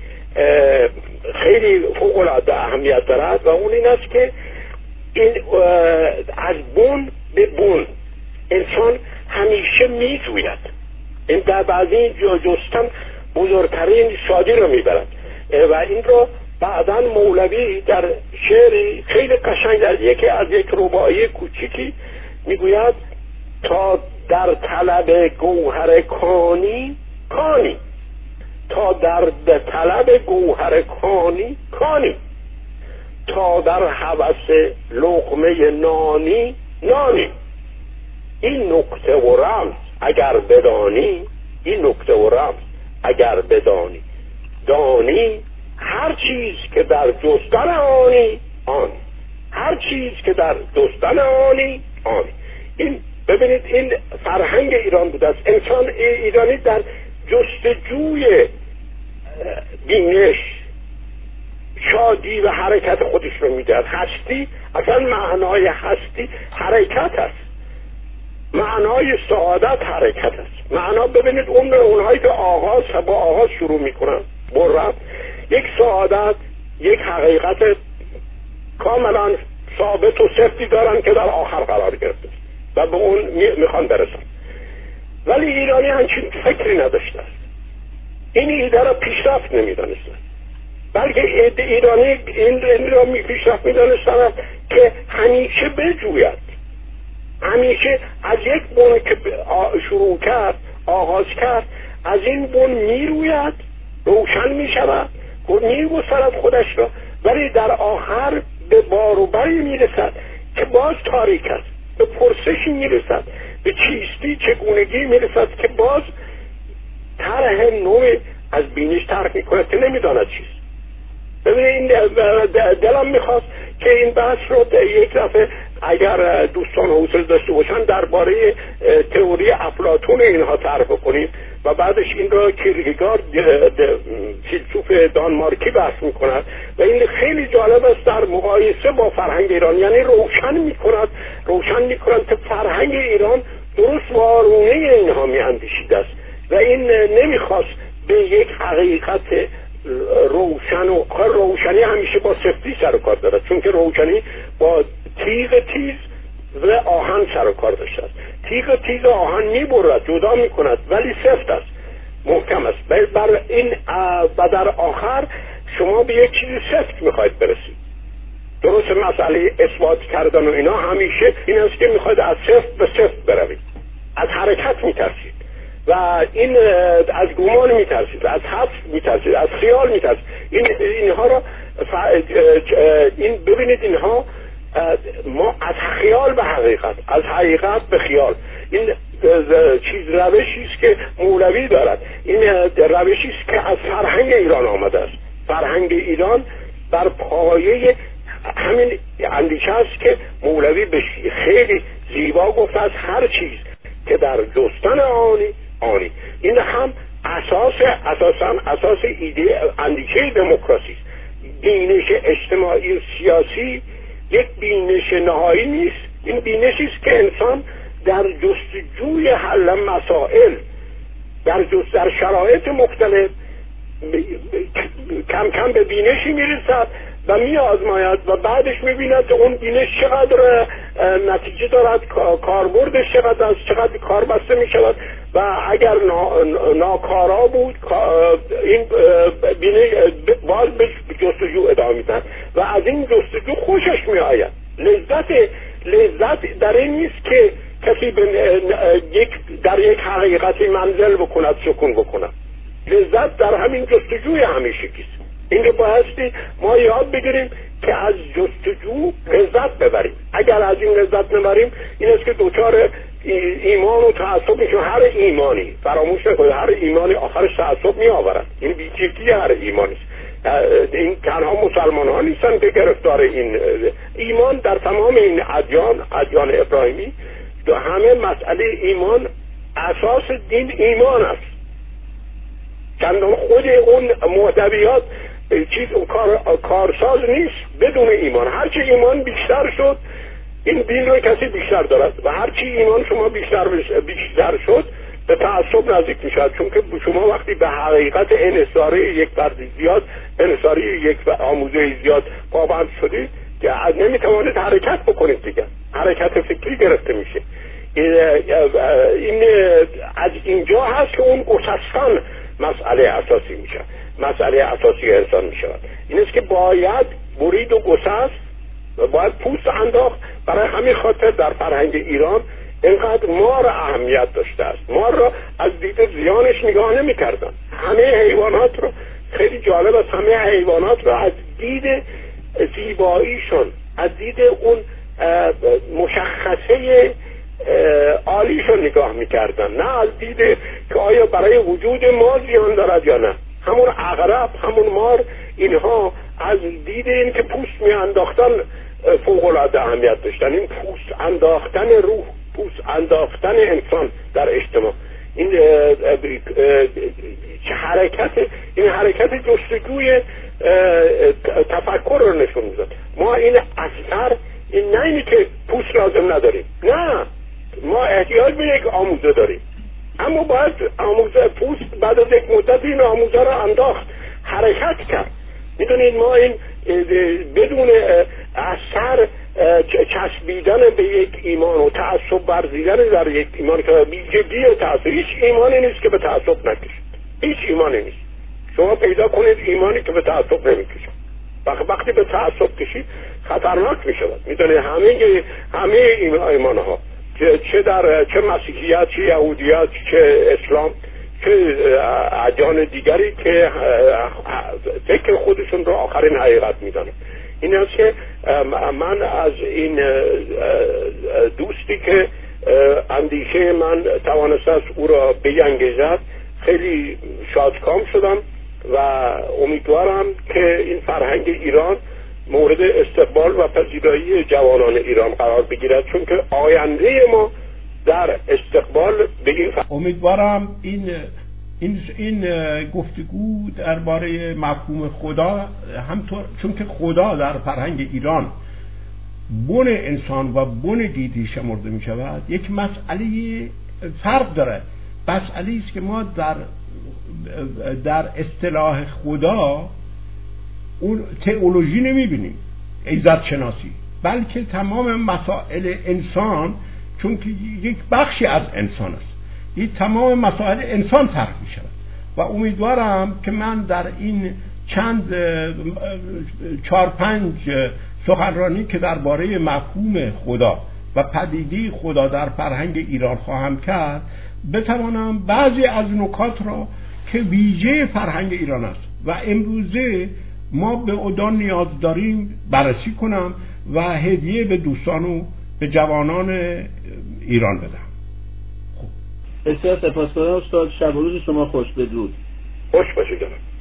خیلی فوق العاده اهمیت دارد و اون این است که این از بن به بن انسان همیشه میجوید. این در بعضی جستن بزرگترین شادی رو میبرد و این رو بعداً مولوی در شعری خیلی قشنگ در یکی از یک رباعی کوچیکی میگوید تا در طلب گوهر کانی کانی، تا در طلب گوهر کانی کانی، تا در هوس لقمه نانی نانی. این نکته و رمز اگر بدانی، این نکته و رمز اگر بدانی، دانی هر چیز که در جستن آنی آن، هر چیز که در جستن آنی آن. این ببینید این فرهنگ ایران بوده است. انسان ایرانی در جستجوی بینش، شادی و حرکت خودش رو میدهد. هستی اصلا معنای هستی حرکت است، معنای سعادت حرکت است. معنا ببینید اون اونهایی که آغاز با آغاز شروع میکنن برن یک سعادت، یک حقیقت کاملا ثابت و سفتی دارن که در آخر قرار گرفته و به اون میخوان برسن. ولی ایرانی همچین فکری نداشته است، این ایده را پیشرفت نمیدانستن، بلکه ایرانی این را پیشرفت میدانستن که همیشه بجوید، همیشه از یک بن که شروع کرد آغاز کرد از این بن میروید، روشن میشود، میگذرد خودش را، ولی در آخر به باروبری میرسد که باز تاریک است، به پرسشی میرسد، به چیستی چگونگی میرسد که باز طرح نوع از بینش طرح میکند که نمیداند چیست. ببینید دلم میخواست که این بحث رو یک دفعه اگر دوستان حوصله داشته باشن درباره تئوری افلاطون اینها طرح بکنیم و بعدش این را کیرکگارد فیلسوف دانمارکی بحث میکند و این خیلی جالب است در مقایسه با فرهنگ ایران. یعنی روشن میکند روشن میکند که فرهنگ ایران درست وارونه اینها میاندیشیده است و این نمیخواست به یک حقیقت روشن و روشنی همیشه با سفتی سر و کار دارد، چون که روشنی با تیغ تیز و آهن سر و کار داشته است. تیغ تیز و آهن میبرد، جدا میکند، ولی سفت است، محکم است. بر این و در آخر شما به یک چیزی سفت میخواید برسید. درست مسئله اثبات کردن و اینا همیشه این است که میخواید از سفت به سفت بروید، از حرکت میترسید و این از گمان میترسید، از حدس میترسید، از خیال میترسید. این اینها را این ببینید اینها ما از خیال به حقیقت، از حقیقت به خیال، این چیز روشی است که مولوی دارد. این روشی است که از فرهنگ ایران آمده است. فرهنگ ایران بر پایه همین اندیشه است که مولوی به خیلی زیبا گفت از هر چیز که در جستن آنی آنی. این هم اساس اساسا اساس ایده اندیشه دموکراسی است. بینش اجتماعی و سیاسی یک بینش نهایی نیست، این بینشی است که انسان در جستجوی حل مسائل در جست در شرایط مختلف کم کم به بینشی میرسد و می آزماید و بعدش میبیند که اون بینش چقدر نتیجه دارد، کاربردش چقدر است، چقدر کار بسته می شود و اگر ناکارا بود این بینش باز به جستجو ادامه میدن و از این جستجو خوشش می آید. لذت لذت در این نیست که کسی یک در یک حقیقتی منزل بکند، سکون بکند. لذت در همین جستجوی همیشگی است. این رو بایستی ما یاد بگیریم که از جستجو لذت ببریم. اگر از این لذت نبریم این است که دوچار ایمان و تعصب میشه. هر ایمانی، فراموش نکنید، هر ایمانی آخرش تعصب می آورد. این بی‌چیزی هر ایمانی است. این تنها مسلمان ها نیستن که گرفتار این ایمان در تمام این ادیان، ادیان ابراهیمی، دو همه مسئله ایمان، اساس دین ایمان است. چندان خود اون محتویات چیز کار کارساز نیست بدون ایمان. هرچی ایمان بیشتر شد این دین رو کسی بیشتر دارد و هرچی ایمان شما بیشتر بیشتر شد به تعصب نزدیک می شود، چون که شما وقتی به حقیقت انحصاری یک فرد زیاد، انحصاری یک آموزه زیاد پابند شدید که از نمی توانید حرکت بکنید دیگه، حرکت فکری گرفته میشه. این از اینجا هست که اون گسستان مسئله اساسی میشه، مسئله اساسی انسان می شود. این است که باید برید و گسست و باید پوست انداخت. برای همین خاطر در فرهنگ ایران اینقدر مار اهمیت داشته است. مار را از دید زیانش نگاه نمی کردن. همه حیوانات رو، خیلی جالب است، همه حیوانات را از دید زیباییشون، از دید اون مشخصه عالیشون نگاه می کردن، نه از دید که آیا برای وجود ما زیان دارد یا نه. همون عقرب، همون مار، اینها از دید این که پوست می انداختن فوق العاده اهمیت داشتن. این پوست انداختن روح، پوست انداختن انسان در اجتماع، این چه حرکت، این حرکت جستجوی تفکر رو نشون میداد. ما این اثر، این نه اینی که پوست لازم نداریم، نه، ما احتیاج به یک آموزه داریم، اما باید آموزه پوست بعد از یک مدت این آموزه رو انداخت، حرکت کرد. میدونید ما این بدون اثر چسبیدن به یک ایمان و تعصب ورزیدن در یک ایمان که بیجدی و تعصب، هیچ ایمانی نیست که به تعصب نکشید، هیچ ایمانی نیست. شما پیدا کنید ایمانی که به تعصب نمیکشید. وقتی به تعصب کشید خطرناک میشود. میدونید همه همه این ایمان ها، چه در چه مسیحیت، چه یهودیت، چه اسلام، چه ادیان دیگری که فکر خودشون رو آخرین حقیقت میدانن، این است که من از این دوستی که اندیشه من توانسته است او را بینگیزد خیلی شادکام شدم و امیدوارم که این فرهنگ ایران مورد استقبال و پذیرایی جوانان ایران قرار بگیرد، چون که آینده ما در استقبال به این فرهنگ. امیدوارم این این این گفتگو درباره مفهوم خدا، همطور چون که خدا در فرهنگ ایران بن انسان و بن دیدی شمرده می شود، یک مسئله فرق داره. مسئله است که ما در در اصطلاح خدا اون تئولوژی نمی بینیم، عزت شناسی، بلکه تمام مسائل انسان، چون که یک بخشی از انسان است، این تمام مسائل انسان طرح می شود و امیدوارم که من در این چند چهار پنج سخنرانی که درباره مفهوم خدا و پدیده خدا در فرهنگ ایران خواهم کرد بتوانم بعضی از نکات را که ویژه فرهنگ ایران است و امروزه ما به اودان نیاز داریم بررسی کنم و هدیه به دوستان و به جوانان ایران بدم. بسیار سپاسگزارم استاد. شب و روز شما خوش. بدرود. خوش باشید جناب.